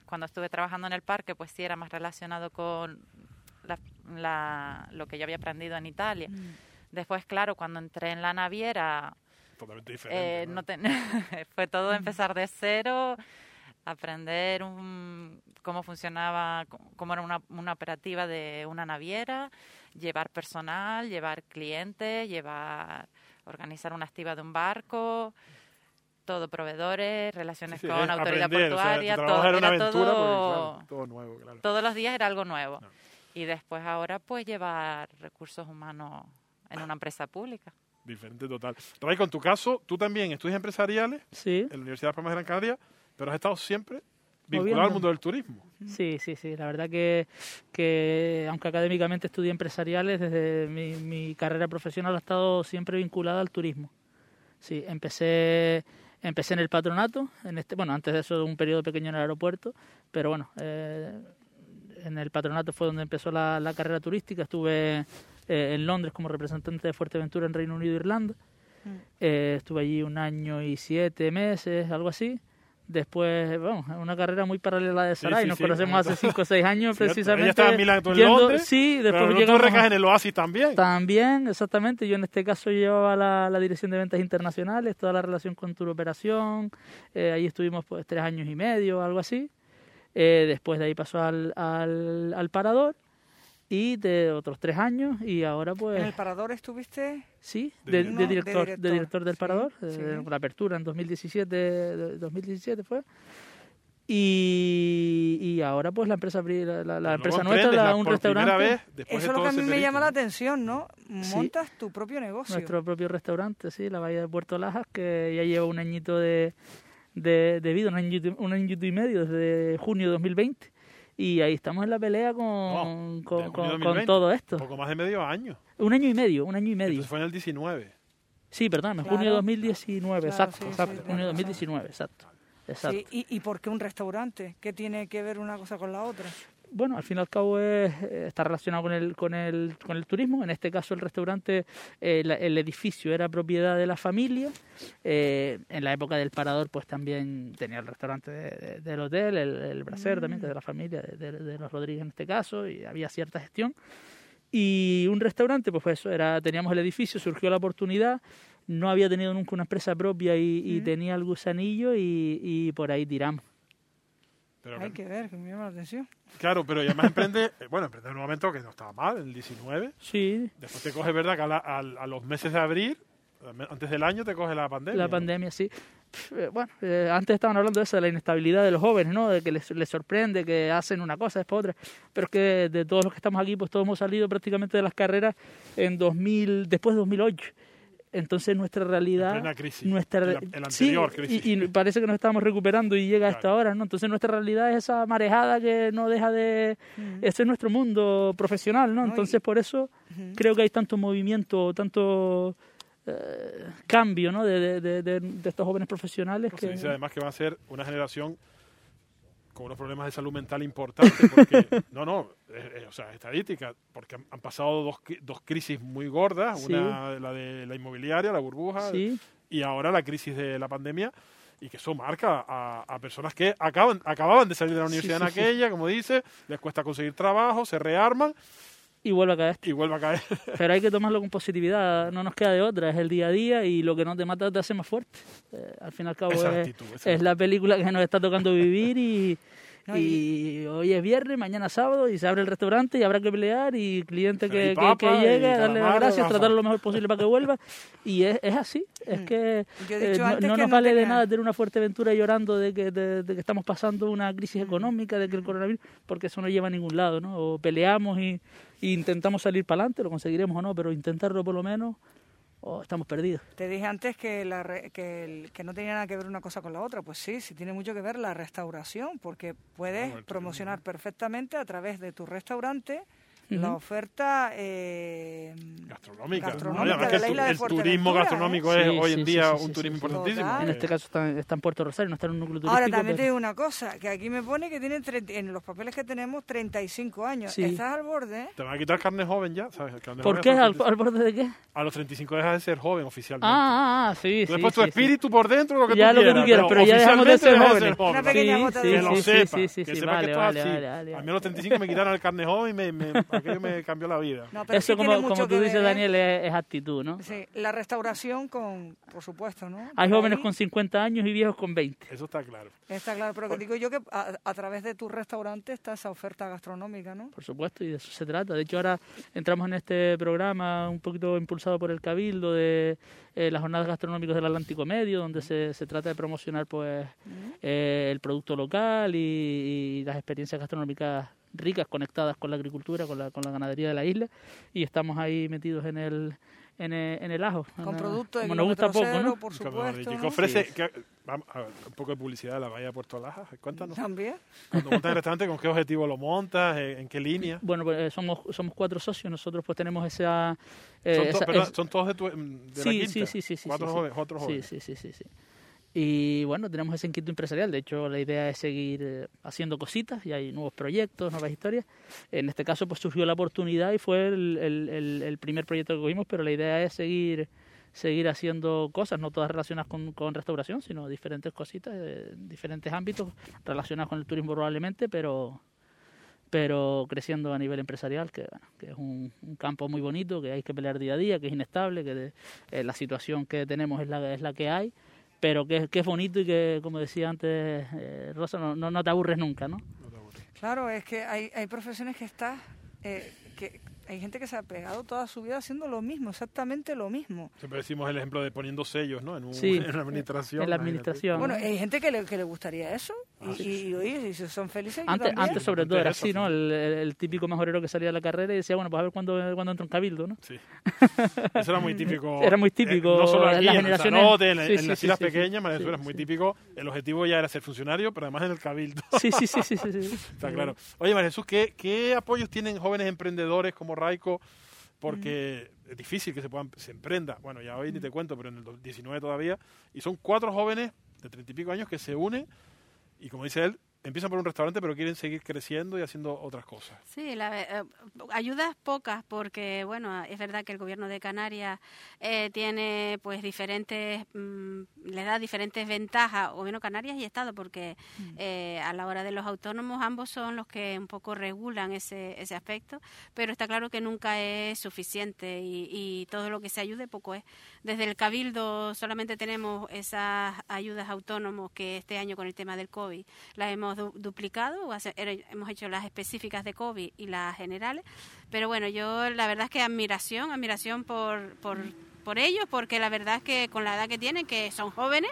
Speaker 7: cuando estuve trabajando en el parque, pues sí era más relacionado con la, la, lo que yo había aprendido en Italia. Mm. Después, claro, cuando entré en la naviera,
Speaker 3: totalmente diferente,
Speaker 7: eh,
Speaker 3: ¿no?
Speaker 7: No ten... fue todo empezar de cero, aprender un, cómo funcionaba, cómo era una, una operativa de una naviera, llevar personal, llevar clientes, llevar, organizar una estiva de un barco, todo proveedores, relaciones sí, sí, con autoridad
Speaker 3: aprender,
Speaker 7: portuaria,
Speaker 3: o sea,
Speaker 7: todo,
Speaker 3: era,
Speaker 7: era
Speaker 3: todo,
Speaker 7: todo,
Speaker 3: claro, todo nuevo, claro.
Speaker 7: Todos los días era algo nuevo.
Speaker 3: No.
Speaker 7: Y después ahora pues llevar recursos humanos en una empresa pública.
Speaker 3: Diferente total. Raico, en tu caso, tú también estudias empresariales
Speaker 8: sí.
Speaker 3: en la Universidad de Las Palmas de Gran Canaria, pero has estado siempre vinculado
Speaker 8: Moviendo.
Speaker 3: al mundo del turismo.
Speaker 8: Sí, sí, sí. La verdad que, que aunque académicamente estudié empresariales, desde mi, mi carrera profesional ha estado siempre vinculada al turismo. Sí, empecé... Empecé en el patronato, en este, bueno, antes de eso un periodo pequeño en el aeropuerto, pero bueno, eh, en el patronato fue donde empezó la, la carrera turística. Estuve eh, en Londres como representante de Fuerteventura en Reino Unido e Irlanda. Mm. Eh, estuve allí un año y siete meses, algo así. Después, bueno, una carrera muy paralela de Sarai. Sí, sí, Nos sí, conocemos sí, hace cinco o seis años, cierto. Precisamente.
Speaker 3: Ella estaba en Milán, tú en
Speaker 8: yendo,
Speaker 3: Londres.
Speaker 8: Sí, después
Speaker 3: pero
Speaker 8: llegamos,
Speaker 3: tú recas en el Oasis también.
Speaker 8: También, exactamente. Yo en este caso llevaba la, la dirección de ventas internacionales, toda la relación con Tour Operación. Eh, ahí estuvimos pues tres años y medio, algo así. Eh, después de ahí pasó al, al, al Parador. Y de otros tres años y ahora pues...
Speaker 2: ¿En el Parador estuviste?
Speaker 8: Sí, de,
Speaker 2: no,
Speaker 8: de, director,
Speaker 2: de director,
Speaker 8: de director del
Speaker 2: sí,
Speaker 8: Parador,
Speaker 2: sí.
Speaker 8: Eh, la apertura en dos mil diecisiete, dos mil diecisiete fue. Y, y ahora pues la empresa la, la, la empresa nuestra, la,
Speaker 3: la,
Speaker 8: un
Speaker 3: por
Speaker 8: restaurante.
Speaker 3: Vez,
Speaker 2: Eso es lo que a mí me llama la atención, ¿no? Montas sí, tu propio negocio.
Speaker 8: Nuestro propio restaurante, sí, la Bahía de Puerto Lajas, que ya lleva un añito de, de, de vida, un añito, un añito y medio, desde junio de dos mil veinte. Y ahí estamos en la pelea con, oh, con, con, con todo esto.
Speaker 3: Un poco más de medio año.
Speaker 8: Un año y medio, un año y medio.
Speaker 3: Entonces fue en el diecinueve.
Speaker 8: Sí, perdón, en claro. junio de dos mil diecinueve,
Speaker 2: claro,
Speaker 8: exacto,
Speaker 2: sí,
Speaker 8: exacto,
Speaker 2: sí,
Speaker 8: junio de dos mil diecinueve, exacto. exacto.
Speaker 2: Sí, ¿y, ¿Y por qué un restaurante? ¿Qué tiene que ver una cosa con la otra?
Speaker 8: Bueno, al fin y al cabo es, está relacionado con el, con el, con el turismo. En este caso el restaurante, eh, la, el edificio era propiedad de la familia. Eh, en la época del Parador pues también tenía el restaurante de, de, del hotel, el, el Bracer mm. también, que es de la familia, de, de, de los Rodríguez en este caso, y había cierta gestión. Y un restaurante, pues eso, era, teníamos el edificio, surgió la oportunidad, no había tenido nunca una empresa propia y, y mm. tenía el gusanillo y, y por ahí tiramos.
Speaker 3: Pero,
Speaker 2: hay que ver, que me llama la atención.
Speaker 3: Claro, pero además emprende, bueno, emprende en un momento que no estaba mal, en el diecinueve.
Speaker 8: Sí.
Speaker 3: Después te coge, ¿verdad? Que a, la, a, a los meses de abril, antes del año, te coge la pandemia.
Speaker 8: La pandemia, ¿no? Sí. Bueno, eh, antes estaban hablando de eso, de la inestabilidad de los jóvenes, ¿no? De que les, les sorprende, que hacen una cosa, después otra. Pero es que de todos los que estamos aquí, pues todos hemos salido prácticamente de las carreras en dos mil, después de dos mil ocho. Entonces nuestra realidad,
Speaker 3: en plena crisis,
Speaker 8: nuestra
Speaker 3: el, el anterior
Speaker 8: sí,
Speaker 3: crisis.
Speaker 8: Y, y parece que nos estamos recuperando y llega claro. a esta hora, ¿no? Entonces nuestra realidad es esa marejada que no deja de... Uh-huh. Ese es nuestro mundo profesional, ¿no? Entonces por eso uh-huh. creo que hay tanto movimiento, tanto eh, cambio, ¿no? De, de, de, de estos jóvenes profesionales.
Speaker 3: Pues
Speaker 8: que...
Speaker 3: Se dice además que va a ser una generación con unos problemas de salud mental importantes, porque, no, no, eh, eh, o sea, estadística, porque han, han pasado dos, dos crisis muy gordas, sí. una la de la inmobiliaria, la burbuja,
Speaker 8: sí.
Speaker 3: y ahora la crisis de la pandemia, y que eso marca a, a personas que acaban, acababan de salir de la universidad sí, sí, en aquella, sí. como dice, les cuesta conseguir trabajo, se rearman,
Speaker 8: y vuelve a caer.
Speaker 3: Y vuelve a caer.
Speaker 8: Pero hay que tomarlo con positividad, no nos queda de otra, es el día a día y lo que no te mata te hace más fuerte. Eh, al fin y al cabo
Speaker 3: esa
Speaker 8: es,
Speaker 3: actitud, esa
Speaker 8: es la película que nos está tocando vivir y,
Speaker 2: no,
Speaker 8: y, y hoy es viernes, mañana sábado y se abre el restaurante y habrá que pelear y cliente que, que,
Speaker 3: papa,
Speaker 8: que llegue, darle las gracias,
Speaker 3: baja.
Speaker 8: tratarlo lo mejor posible para que vuelva. Y es, es así, es que eh, no, no
Speaker 2: que
Speaker 8: nos
Speaker 2: no
Speaker 8: vale
Speaker 2: tenía...
Speaker 8: de nada tener una Fuerteventura llorando de que, de, de que estamos pasando una crisis económica, de que el coronavirus, porque eso no lleva a ningún lado, ¿no? O peleamos y E intentamos salir para adelante, lo conseguiremos o no, pero intentarlo por lo menos, o estamos perdidos.
Speaker 2: Te dije antes que, la re, que, el, que no tenía nada que ver una cosa con la otra. Pues sí, sí tiene mucho que ver la restauración, porque puedes no, promocionar no. perfectamente a través de tu restaurante la
Speaker 8: Ujú.
Speaker 2: oferta eh,
Speaker 3: Gastronómica.
Speaker 2: gastronómica
Speaker 3: ¿no?
Speaker 2: de
Speaker 3: Además que
Speaker 2: la
Speaker 3: el,
Speaker 2: isla de
Speaker 3: el turismo
Speaker 2: Fuerteventura,
Speaker 3: gastronómico
Speaker 8: ¿eh?
Speaker 3: es
Speaker 8: Sí,
Speaker 3: hoy
Speaker 8: sí,
Speaker 3: en día
Speaker 8: sí, sí,
Speaker 3: un
Speaker 8: sí,
Speaker 3: turismo
Speaker 8: sí.
Speaker 3: importantísimo.
Speaker 2: Total.
Speaker 8: En
Speaker 3: Eh,
Speaker 8: este caso está, está en Puerto Rosario, no está en un núcleo turístico.
Speaker 2: Ahora, también te
Speaker 8: pero-
Speaker 2: digo una cosa, que aquí me pone que tiene tre- en los papeles que tenemos treinta y cinco años.
Speaker 8: Sí.
Speaker 2: Estás al borde, ¿eh?
Speaker 3: Te van a quitar carne joven ya, ¿sabes? El carne
Speaker 8: ¿Por
Speaker 3: joven
Speaker 8: qué?
Speaker 3: a los
Speaker 8: ¿Al,
Speaker 3: treinta y cinco.
Speaker 8: al borde de qué?
Speaker 3: A los treinta y cinco dejas de ser joven oficialmente.
Speaker 8: Ah, ah, ah, sí,
Speaker 3: Tú
Speaker 8: sí.
Speaker 3: después tu
Speaker 8: sí, sí.
Speaker 3: espíritu por dentro, lo que
Speaker 8: Ya
Speaker 3: tú
Speaker 8: lo que
Speaker 3: quieras.
Speaker 8: tú quieras, pero ya dejamos de
Speaker 3: oficialmente
Speaker 8: ser
Speaker 3: dejas
Speaker 8: jóvenes.
Speaker 3: joven.
Speaker 2: Una pequeña
Speaker 8: Sí,
Speaker 2: gota
Speaker 8: sí,
Speaker 2: de
Speaker 3: Que
Speaker 2: sí,
Speaker 3: lo
Speaker 8: sí,
Speaker 3: sepa,
Speaker 8: sí, sí,
Speaker 3: que
Speaker 8: sí,
Speaker 3: sepa
Speaker 8: vale,
Speaker 3: que esto
Speaker 8: vale,
Speaker 3: es así.
Speaker 8: vale, vale,
Speaker 3: A mí
Speaker 8: vale.
Speaker 3: a los treinta y cinco me quitaron el carne joven y me, me, aquello me cambió la vida.
Speaker 2: No, pero
Speaker 8: Eso,
Speaker 2: sí tiene
Speaker 8: como,
Speaker 2: mucho
Speaker 8: como
Speaker 2: que
Speaker 8: tú dices,
Speaker 2: ver, ¿eh?
Speaker 8: Daniel, es, es actitud, ¿no?
Speaker 2: Sí, la restauración con, por supuesto, ¿no?
Speaker 8: Hay
Speaker 2: Por
Speaker 8: jóvenes
Speaker 2: ahí
Speaker 8: con cincuenta años y viejos con veinte.
Speaker 3: Eso está claro.
Speaker 2: Está claro, pero que digo yo que a, a través de tu restaurante está esa oferta gastronómica, ¿no?
Speaker 8: Por supuesto, y de eso se trata. De hecho, ahora entramos en este programa un poquito impulsado por el Cabildo de eh, las jornadas gastronómicas del Atlántico Medio, donde se, se trata de promocionar pues eh, el producto local y, y las experiencias gastronómicas ricas conectadas con la agricultura, con la, con la ganadería de la isla, y estamos ahí metidos en el en el, en el ajo.
Speaker 2: Con
Speaker 8: en-
Speaker 2: productos de
Speaker 8: como nos gusta
Speaker 2: kilómetro
Speaker 8: poco,
Speaker 2: cero,
Speaker 8: ¿no?
Speaker 2: por
Speaker 3: Claro,
Speaker 2: supuesto,
Speaker 3: ¿qué
Speaker 2: ¿no?
Speaker 3: ofrece?
Speaker 8: Sí.
Speaker 3: ¿Qué- vamos, a ver, un poco de publicidad de la Bahía de Puerto Laja. Cuéntanos.
Speaker 2: También.
Speaker 3: Cuando montas el restaurante, ¿con qué objetivo lo montas? ¿En en qué línea?
Speaker 8: Bueno, pues eh, somos somos cuatro socios, nosotros pues tenemos esa... eh,
Speaker 3: ¿Son, to-
Speaker 8: esa-
Speaker 3: perdón,
Speaker 8: es-
Speaker 3: ¿son todos de, tu, de la
Speaker 8: sí,
Speaker 3: quinta?
Speaker 8: sí, sí, sí, sí,
Speaker 3: Cuatro
Speaker 8: sí,
Speaker 3: jóvenes,
Speaker 8: sí.
Speaker 3: otros
Speaker 8: Sí,
Speaker 3: jóvenes.
Speaker 8: sí, sí, sí, sí. Y bueno, tenemos ese inquietud empresarial. De hecho, la idea es seguir eh, haciendo cositas y hay nuevos proyectos, nuevas historias. En este caso, pues surgió la oportunidad y fue el, el, el, el primer proyecto que cogimos, pero la idea es seguir seguir haciendo cosas, no todas relacionadas con, con restauración, sino diferentes cositas, eh, diferentes ámbitos relacionados con el turismo probablemente, pero pero creciendo a nivel empresarial, que, bueno, que es un, un campo muy bonito, que hay que pelear día a día, que es inestable, que de- eh, la situación que tenemos es la, es la que hay, pero que, que es bonito y que, como decía antes eh, Rosa, no, no, no te aburres nunca, ¿no?
Speaker 2: Claro, es que hay, hay profesiones que está, eh, que hay gente que se ha pegado toda su vida haciendo lo mismo, exactamente lo mismo.
Speaker 3: Siempre decimos el ejemplo de poniendo sellos, ¿no? En, un,
Speaker 8: Sí,
Speaker 3: en la administración.
Speaker 8: en la
Speaker 3: imagínate.
Speaker 8: administración.
Speaker 2: Bueno, hay gente que le, que le gustaría eso y,
Speaker 3: Ah, sí.
Speaker 2: y, y, oye, si son felices, yo
Speaker 8: Antes,
Speaker 2: también.
Speaker 8: antes sobre todo era
Speaker 3: Eso,
Speaker 8: así, ¿no?
Speaker 3: sí.
Speaker 8: El, el- el típico mejorero que salía de la carrera y decía, bueno, pues a ver cuándo, cuándo entro en Cabildo, ¿no?
Speaker 3: Sí. Eso era muy típico.
Speaker 8: Era muy típico
Speaker 3: eh, no solo
Speaker 8: en
Speaker 3: aquí,
Speaker 8: las
Speaker 3: en
Speaker 8: generaciones-
Speaker 3: Lanzarote, en,
Speaker 8: Sí,
Speaker 3: en
Speaker 8: sí,
Speaker 3: las
Speaker 8: sí,
Speaker 3: islas
Speaker 8: sí, sí.
Speaker 3: pequeñas, María
Speaker 8: Sí,
Speaker 3: Jesús, era muy
Speaker 8: sí.
Speaker 3: típico. El objetivo ya era ser funcionario, pero además en el cabildo.
Speaker 8: Sí, sí, sí, sí, sí, sí.
Speaker 3: Está claro. Oye, María Jesús, ¿qué, ¿qué apoyos tienen jóvenes emprendedores como Raico? Porque es difícil que se puedan se emprenda. Bueno, ya hoy ni te cuento, pero en el diecinueve todavía. Y son cuatro jóvenes de treinta y pico años que se unen y, como dice él, empiezan por un restaurante, pero quieren seguir creciendo y haciendo otras cosas.
Speaker 9: Sí, la, eh, ayudas pocas porque, bueno, es verdad que el gobierno de Canarias eh, tiene pues diferentes, mm, le da diferentes ventajas, gobierno Canarias y Estado, porque eh, a la hora de los autónomos ambos son los que un poco regulan ese, ese aspecto, pero está claro que nunca es suficiente y, y todo lo que se ayude poco es. Desde el Cabildo solamente tenemos esas ayudas autónomos que este año con el tema del COVID las hemos du- duplicado, o hace- era- hemos hecho las específicas de COVID y las generales, pero bueno, yo la verdad es que admiración, admiración por, por, por ellos, porque la verdad es que con la edad que tienen, que son jóvenes,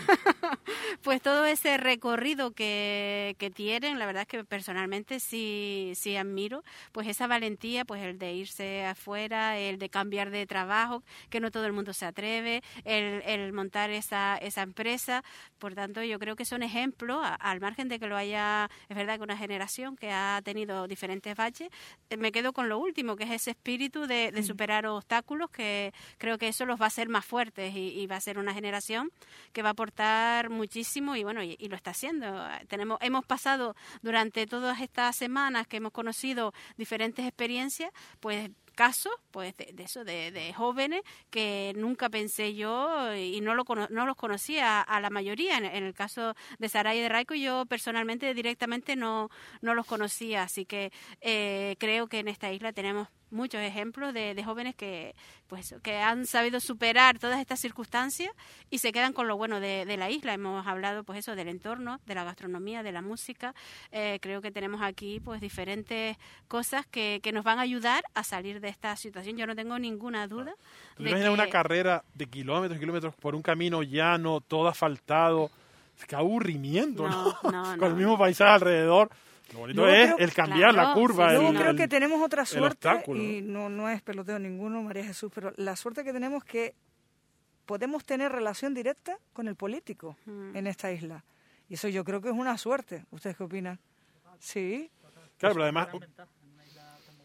Speaker 9: pues todo ese recorrido que, que tienen, la verdad es que personalmente sí, sí admiro, pues esa valentía, pues el de irse afuera, el de cambiar de trabajo, que no todo el mundo se atreve, el, el montar esa, esa empresa, por tanto yo creo que son ejemplos, a- al margen de que lo haya, es verdad que una generación que ha tenido diferentes baches, eh, me quedo con lo último, que es ese espíritu de, de superar obstáculos, que creo que eso los va a hacer más fuertes y, y va a ser una generación que va a aportar muchísimo y bueno, y, y lo está haciendo. Tenemos, hemos pasado durante todas estas semanas que hemos conocido diferentes experiencias, pues casos pues de, de eso de, de jóvenes que nunca pensé yo y no lo cono- no los conocía a la mayoría. En, en el caso de Saray y de Raico, yo personalmente directamente no no los conocía, así que eh, creo que en esta isla tenemos muchos ejemplos de, de jóvenes que pues que han sabido superar todas estas circunstancias y se quedan con lo bueno de, de la isla. Hemos hablado pues eso del entorno, de la gastronomía, de la música. Eh, creo que tenemos aquí pues diferentes cosas que, que nos van a ayudar a salir de esta situación. Yo no tengo ninguna duda.
Speaker 3: ¿Tú te
Speaker 9: de
Speaker 3: imaginas
Speaker 9: que-
Speaker 3: una carrera de kilómetros y kilómetros por un camino llano, todo asfaltado? ¡Qué aburrimiento! ¿no?
Speaker 9: No, no,
Speaker 3: Con el
Speaker 9: no.
Speaker 3: mismo paisaje alrededor. Lo bonito
Speaker 2: Luego
Speaker 3: es
Speaker 2: creo-
Speaker 3: el cambiar la
Speaker 9: claro,
Speaker 3: curva.
Speaker 9: sí,
Speaker 3: el-
Speaker 2: Luego
Speaker 9: sí,
Speaker 2: creo
Speaker 3: el-
Speaker 2: que tenemos otra suerte,
Speaker 3: obstáculo,
Speaker 2: y no, no es peloteo ninguno, María Jesús, pero la suerte que tenemos que podemos tener relación directa con el político
Speaker 9: Mm.
Speaker 2: en esta isla. Y eso yo creo que es una suerte. ¿Ustedes qué opinan? Sí.
Speaker 3: Claro, pero además,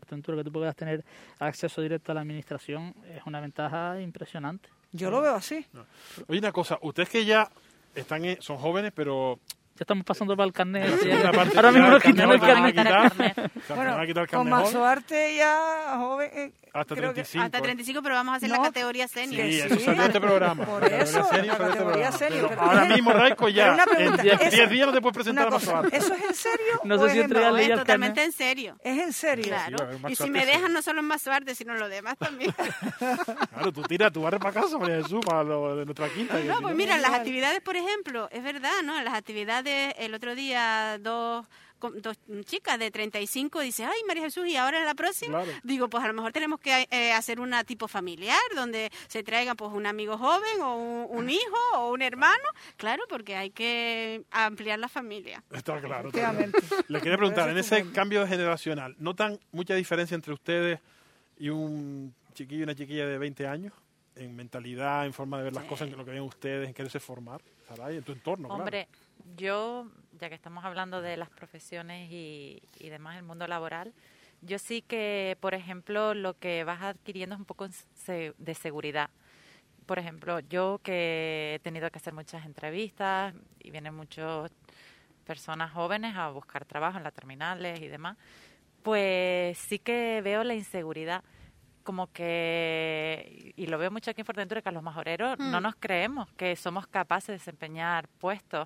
Speaker 8: Fuerteventura, que tú puedas tener acceso directo a la administración, es una ventaja impresionante.
Speaker 2: Yo lo veo así.
Speaker 3: No. Oye, una cosa, ustedes que ya están en- son jóvenes, pero
Speaker 8: Ya estamos pasando para el carnet.
Speaker 3: Sí,
Speaker 8: ya-
Speaker 3: una parte
Speaker 8: ahora mismo
Speaker 3: ya
Speaker 8: nos
Speaker 3: el
Speaker 8: quitan el
Speaker 3: carnet lo van a
Speaker 8: carnet.
Speaker 3: quitar. O sea, te van a quitar el
Speaker 2: con
Speaker 3: carnet
Speaker 2: más
Speaker 3: joven.
Speaker 2: suerte ya joven. eh,
Speaker 3: Hasta
Speaker 2: creo que-
Speaker 3: treinta y cinco.
Speaker 9: Hasta treinta y cinco, pero vamos a hacer
Speaker 2: No,
Speaker 9: la categoría senior.
Speaker 3: Sí,
Speaker 2: Sí,
Speaker 3: eso salió en este programa.
Speaker 2: por
Speaker 3: La categoría
Speaker 2: eso,
Speaker 3: senior
Speaker 2: la
Speaker 3: salió en este
Speaker 2: categoría
Speaker 3: programa.
Speaker 2: senior,
Speaker 3: Pero
Speaker 2: pero-
Speaker 3: ahora mismo, Raico,
Speaker 2: Pero
Speaker 3: ya
Speaker 2: una
Speaker 3: en
Speaker 2: pregunta,
Speaker 3: diez
Speaker 2: ¿eso-
Speaker 3: días no te puedes presentar
Speaker 2: una
Speaker 3: a más
Speaker 2: cosa,
Speaker 3: suerte.
Speaker 2: ¿eso es en serio?
Speaker 8: No
Speaker 2: o
Speaker 8: sé
Speaker 2: es
Speaker 8: si
Speaker 2: en
Speaker 8: entregarle
Speaker 2: broma?
Speaker 8: ya
Speaker 9: Es
Speaker 8: el
Speaker 9: totalmente
Speaker 8: carnet.
Speaker 9: en serio.
Speaker 2: Es en serio.
Speaker 9: Claro.
Speaker 3: Sí, va a haber más
Speaker 9: Y si
Speaker 3: suerte,
Speaker 9: me
Speaker 3: sí.
Speaker 9: dejan, no solo en más suerte, sino en lo demás también.
Speaker 3: Claro, tú tira, tú barres para casa, María Jesús, para lo de nuestra quinta. que
Speaker 9: No,
Speaker 3: si
Speaker 9: pues mira, las actividades, por ejemplo, es verdad, ¿no? En las actividades, el otro día, dos, con- dos chicas de treinta y cinco dicen, ay, María Jesús, ¿y ahora en la próxima?
Speaker 3: Claro.
Speaker 9: Digo, pues a lo mejor tenemos que eh, hacer una tipo familiar, donde se traigan pues un amigo joven, o un, un hijo, o un hermano. Claro, porque hay que ampliar la familia.
Speaker 3: Está claro. está claro.
Speaker 2: Efectivamente.
Speaker 3: Le quería preguntar, en
Speaker 2: Parece
Speaker 3: ese
Speaker 2: estupendo.
Speaker 3: cambio generacional, ¿notan mucha diferencia entre ustedes y un chiquillo y una chiquilla de veinte años? En mentalidad, en forma de ver las
Speaker 9: Sí.
Speaker 3: cosas, en lo que ven ustedes, en quererse formar, Saray, en tu entorno, claro.
Speaker 7: Hombre, yo, ya que estamos hablando de las profesiones y, y demás, el mundo laboral, yo sí que, por ejemplo, lo que vas adquiriendo es un poco se- de seguridad. Por ejemplo, yo que he tenido que hacer muchas entrevistas y vienen muchas personas jóvenes a buscar trabajo en las terminales y demás, pues sí que veo la inseguridad. Como que, y lo veo mucho aquí en Fuerteventura, que a los majoreros
Speaker 9: Mm.
Speaker 7: no nos creemos que somos capaces de desempeñar puestos.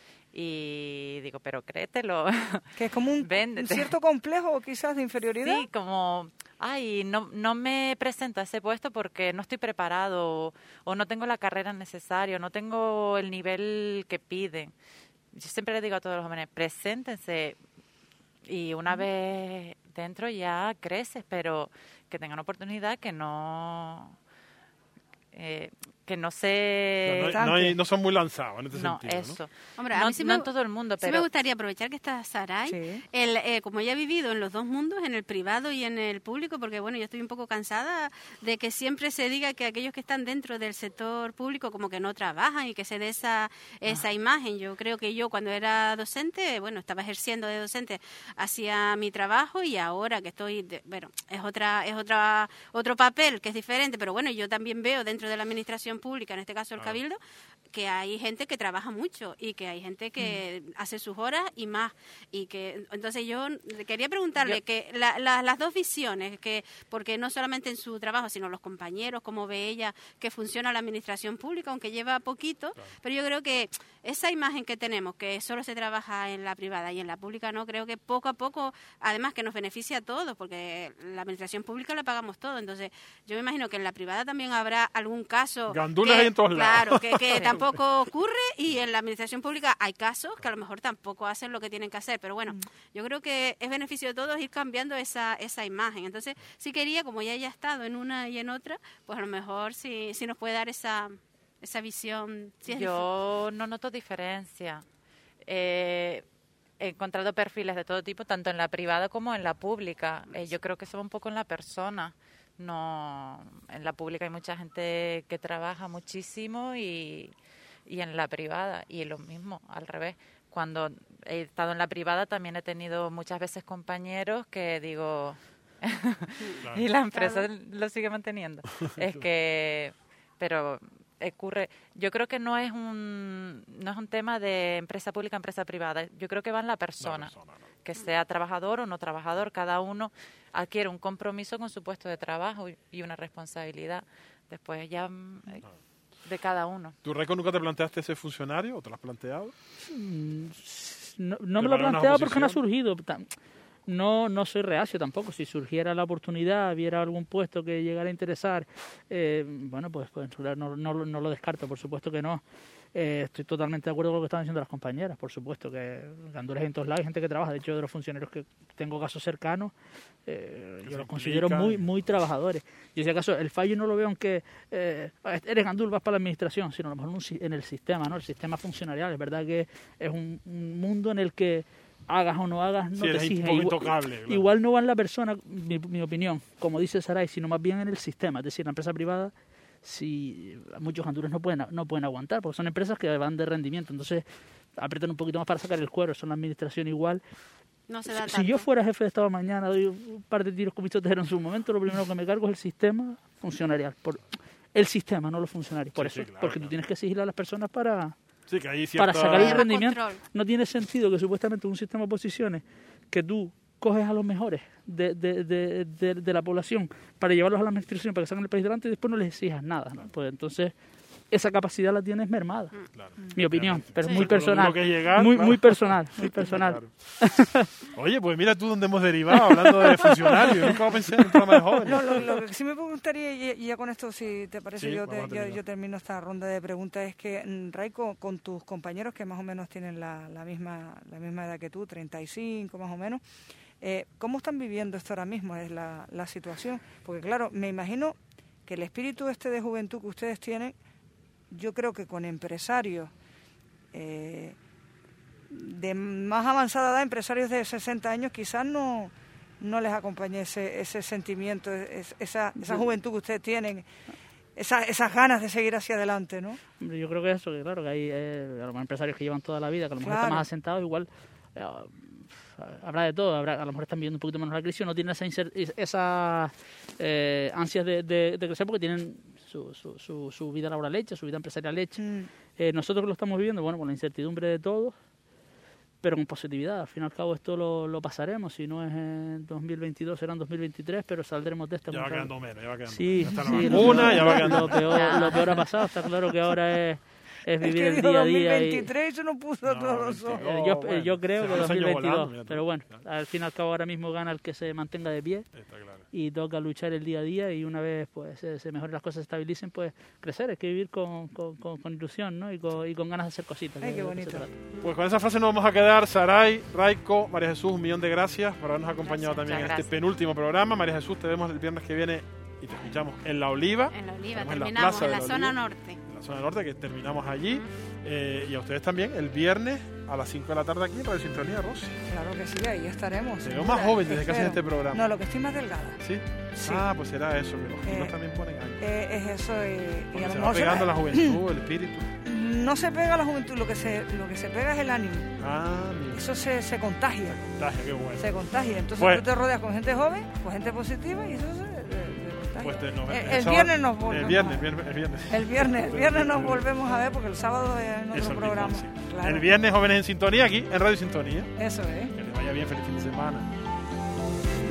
Speaker 7: Y digo, pero créetelo.
Speaker 2: Que es como un, un
Speaker 7: Véndete.
Speaker 2: cierto complejo quizás de inferioridad.
Speaker 7: Sí, como, ay, no, no me presento a ese puesto porque no estoy preparado o, o no tengo la carrera necesaria, o no tengo el nivel que piden. Yo siempre les digo a todos los jóvenes, preséntense y una vez dentro ya creces, pero que tengan oportunidad, que no... Eh, que no se...
Speaker 3: No, no, no hay- no son muy lanzados en este
Speaker 7: No,
Speaker 3: sentido, ¿no?
Speaker 7: eso.
Speaker 9: Hombre, a
Speaker 7: no,
Speaker 9: mí sí
Speaker 7: no
Speaker 9: me-
Speaker 7: en todo el mundo,
Speaker 9: Sí
Speaker 7: pero...
Speaker 9: me gustaría aprovechar que está Saray,
Speaker 2: Sí.
Speaker 9: el, eh, como ella ha vivido en los dos mundos, en el privado y en el público, porque bueno, yo estoy un poco cansada de que siempre se diga que aquellos que están dentro del sector público como que no trabajan y que se dé esa, esa imagen. Yo creo que yo cuando era docente, bueno, estaba ejerciendo de docente, hacía mi trabajo y ahora que estoy, de- bueno, es otra, es otra, otro papel que es diferente, pero bueno, yo también veo dentro de la administración pública, en este caso el
Speaker 3: Claro.
Speaker 9: Cabildo, que hay gente que trabaja mucho y que hay gente que hace sus horas y más. Y que entonces yo quería preguntarle
Speaker 7: Yo-
Speaker 9: que la- la- las dos visiones, que porque no solamente en su trabajo, sino los compañeros, cómo ve ella que funciona la administración pública, aunque lleva poquito, pero yo creo que esa imagen que tenemos, que solo se trabaja en la privada y en la pública no, creo que poco a poco, además que nos beneficia a todos, porque la administración pública la pagamos todo. Entonces yo me imagino que en la privada también habrá algún caso...
Speaker 3: Gandules
Speaker 9: que-
Speaker 3: hay en todos lados.
Speaker 9: Claro, que, que tampoco ocurre, y en la administración pública hay casos que a lo mejor tampoco hacen lo que tienen que hacer, pero bueno, yo creo que es beneficio de todos ir cambiando esa, esa imagen. Entonces, sí quería, como ya haya estado en una y en otra, pues a lo mejor sí, sí nos puede dar esa, esa visión. Sí es
Speaker 7: Yo no noto diferencia. Eh, he encontrado perfiles de todo tipo, tanto en la privada como en la pública. Eh, yo creo que eso va un poco en la persona. No, en la pública hay mucha gente que trabaja muchísimo y, y en la privada y lo mismo, al revés. Cuando he estado en la privada también he tenido muchas veces compañeros que digo, y la empresa lo sigue manteniendo. Es que, pero ocurre, yo creo que no es un no es un tema de empresa pública, empresa privada. Yo creo que va en la persona,
Speaker 3: La persona, ¿no?
Speaker 7: que sea trabajador o no trabajador, cada uno adquiere un compromiso con su puesto de trabajo y- y una responsabilidad. Después ya mm, eh, de cada uno.
Speaker 3: ¿Tú, Raico, nunca te planteaste ser funcionario o te lo has planteado?
Speaker 8: Mm, No, no me lo he
Speaker 3: Preparar una
Speaker 8: planteado porque no ha
Speaker 3: oposición.
Speaker 8: surgido. Tam- No, no soy reacio tampoco. Si surgiera la oportunidad, viera algún puesto que llegara a interesar, eh, bueno, pues, pues no, no, no lo descarto, por supuesto que no. Eh, estoy totalmente de acuerdo con lo que están diciendo las compañeras, por supuesto que gandules en todos lados, hay gente que trabaja. De hecho, de los funcionarios que tengo casos cercanos, eh,
Speaker 3: Que
Speaker 8: yo
Speaker 3: se
Speaker 8: los considero
Speaker 3: implican.
Speaker 8: muy muy trabajadores. Yo, si acaso, el fallo no lo veo en que eh, eres gandul, vas para la administración, sino a lo mejor en un si- en el sistema, ¿no? El sistema funcionarial. Es verdad que es un, un mundo en el que hagas o no hagas, no
Speaker 3: Sí,
Speaker 8: te
Speaker 3: eres un
Speaker 8: exigen.
Speaker 3: poco
Speaker 8: Igual,
Speaker 3: intocable, claro.
Speaker 8: igual no va en la persona, mi, mi opinión, como dice Saray, sino más bien en el sistema. Es decir, la empresa privada, si muchos gandules no pueden no pueden aguantar, porque son empresas que van de rendimiento, entonces aprietan un poquito más para sacar el cuero. Son la administración igual.
Speaker 9: No se da
Speaker 8: si
Speaker 9: tanto.
Speaker 8: yo fuera jefe de Estado mañana, doy un par de tiros con mis toteros en su momento, lo primero que me cargo es el sistema funcionarial. Por, el sistema, no los funcionarios. Por
Speaker 3: Sí,
Speaker 8: eso,
Speaker 3: sí, claro,
Speaker 8: porque
Speaker 3: claro.
Speaker 8: tú tienes que exigir a las personas para,
Speaker 3: Sí, que hay cierta...
Speaker 8: para sacar
Speaker 9: Haya
Speaker 8: el
Speaker 9: más
Speaker 8: rendimiento.
Speaker 9: control.
Speaker 8: No tiene sentido que supuestamente un sistema de posiciones que tú coges a los mejores de, de, de, de, de la población para llevarlos a la administración, para que salgan el país delante y después no les exijas nada, ¿no? Pues entonces esa capacidad la tienes mermada.
Speaker 3: Claro.
Speaker 8: Mi opinión, pero
Speaker 9: Sí.
Speaker 8: muy
Speaker 3: Por lo duro
Speaker 8: personal.
Speaker 3: que es llegar,
Speaker 8: muy,
Speaker 3: claro.
Speaker 8: muy personal, muy personal.
Speaker 3: Claro. Oye, pues mira tú dónde hemos derivado, hablando de funcionarios. Yo nunca pensé en un programa de jóvenes.
Speaker 2: Lo, lo- lo que sí me gustaría, y y ya con esto, si te parece,
Speaker 3: Sí,
Speaker 2: yo, te-
Speaker 3: vamos a
Speaker 2: yo,
Speaker 3: terminar.
Speaker 2: yo termino esta ronda de preguntas, es que, mm, Raico, con tus compañeros que más o menos tienen la, la, misma, la misma edad que tú, treinta y cinco más o menos, eh, ¿cómo están viviendo esto ahora mismo? Es la, la situación. Porque claro, me imagino que el espíritu este de juventud que ustedes tienen, yo creo que con empresarios eh, de más avanzada edad, empresarios de sesenta años, quizás no, no les acompañe ese, ese sentimiento, es- esa, esa juventud que ustedes tienen, esa, esas ganas de seguir hacia adelante, ¿no?
Speaker 8: Hombre, yo creo que eso, que claro, que hay eh, a lo mejor empresarios que llevan toda la vida, que a lo mejor
Speaker 2: Claro.
Speaker 8: están más asentados, igual eh, habrá de todo, habrá, a lo mejor están viviendo un poquito menos la crisis, no tienen esa, inser- esa eh, ansias de, de, de crecer porque tienen su, su, su, su vida laboral hecha, su vida empresarial hecha.
Speaker 2: Mm.
Speaker 8: Eh, nosotros que lo estamos viviendo, bueno, con la incertidumbre de todos, pero con positividad. Al fin y al cabo esto lo, lo pasaremos, si no es en dos mil veintidós será en dos mil veintitrés, pero saldremos de esta.
Speaker 3: Ya va
Speaker 8: con-
Speaker 3: quedando menos, ya va quedando
Speaker 8: Sí,
Speaker 3: menos. Ya está
Speaker 8: sí,
Speaker 3: la
Speaker 8: lo
Speaker 3: vacuna,
Speaker 8: peor-
Speaker 3: ya va quedando
Speaker 8: lo peor, lo peor ha pasado, está claro que ahora es, es
Speaker 2: Es
Speaker 8: vivir
Speaker 2: que
Speaker 8: el
Speaker 2: dijo
Speaker 8: día a
Speaker 2: dos mil
Speaker 8: día. y-
Speaker 2: veintitrés y se nos puso
Speaker 3: No,
Speaker 2: todos los ojos.
Speaker 3: veintidós.
Speaker 8: Eh, yo,
Speaker 3: Oh, bueno,
Speaker 8: yo creo
Speaker 3: se
Speaker 8: que
Speaker 3: van los años
Speaker 8: dos mil veintidós,
Speaker 3: volando, mira tú.
Speaker 8: pero bueno, al fin y al cabo ahora mismo gana el que se mantenga de pie
Speaker 3: Está claro.
Speaker 8: y toca luchar el día a día y una vez pues se, se mejoren las cosas, se estabilicen, pues crecer, hay que vivir con, con, con, con ilusión, ¿no? Y con, y con ganas de hacer cositas.
Speaker 2: Ay,
Speaker 8: que
Speaker 2: qué
Speaker 8: es de lo que se
Speaker 2: bonito.
Speaker 8: trata.
Speaker 3: Pues con esa frase nos vamos a quedar. Saray, Raico, María Jesús, un millón de gracias por habernos acompañado
Speaker 7: Gracias,
Speaker 3: también en
Speaker 7: muchas
Speaker 3: este
Speaker 7: gracias.
Speaker 3: penúltimo programa. María Jesús, te vemos el viernes que viene y te escuchamos en La Oliva,
Speaker 9: En la Oliva,
Speaker 3: Estamos en la
Speaker 9: terminamos
Speaker 3: plaza
Speaker 9: en
Speaker 3: de
Speaker 9: la,
Speaker 3: la
Speaker 9: zona
Speaker 3: Oliva.
Speaker 9: norte.
Speaker 3: en la zona norte, que terminamos allí. Eh, y a ustedes también el viernes a las cinco de la tarde aquí en Radio Sintonía, Rosy.
Speaker 2: Claro que sí, ahí estaremos.
Speaker 3: Te veo
Speaker 2: segura,
Speaker 3: más joven desde que haces
Speaker 2: espero.
Speaker 3: este programa.
Speaker 2: No, lo que estoy más delgada.
Speaker 3: ¿Sí?
Speaker 2: Sí.
Speaker 3: Ah, pues será eso, que los kilos
Speaker 2: Eh,
Speaker 3: también ponen años.
Speaker 2: Eh, es eso, y, y
Speaker 3: Porque
Speaker 2: a lo
Speaker 3: se va
Speaker 2: mejor se
Speaker 3: pegando
Speaker 2: me-
Speaker 3: la juventud, el espíritu.
Speaker 2: no se pega la juventud, lo que se, lo que se pega es el ánimo.
Speaker 3: Ah, mira.
Speaker 2: Eso se, se contagia,
Speaker 3: Contagia, qué bueno.
Speaker 2: se contagia. Entonces
Speaker 3: Pues-
Speaker 2: tú te rodeas con gente joven, con gente positiva y eso se, se- se contagia.
Speaker 3: Pues te- nos-
Speaker 2: el,
Speaker 3: el
Speaker 2: el
Speaker 3: sábado-
Speaker 2: viernes nos volvemos.
Speaker 3: El viernes,
Speaker 2: a ver.
Speaker 3: viernes, el viernes.
Speaker 2: El viernes, el viernes nos volvemos a ver porque el sábado es en
Speaker 3: Eso
Speaker 2: otro
Speaker 3: mismo,
Speaker 2: programa.
Speaker 3: sí.
Speaker 2: Claro.
Speaker 3: El viernes, Jóvenes en Sintonía, aquí en Radio Sintonía.
Speaker 2: Eso es.
Speaker 3: Que les vaya bien, feliz fin de semana.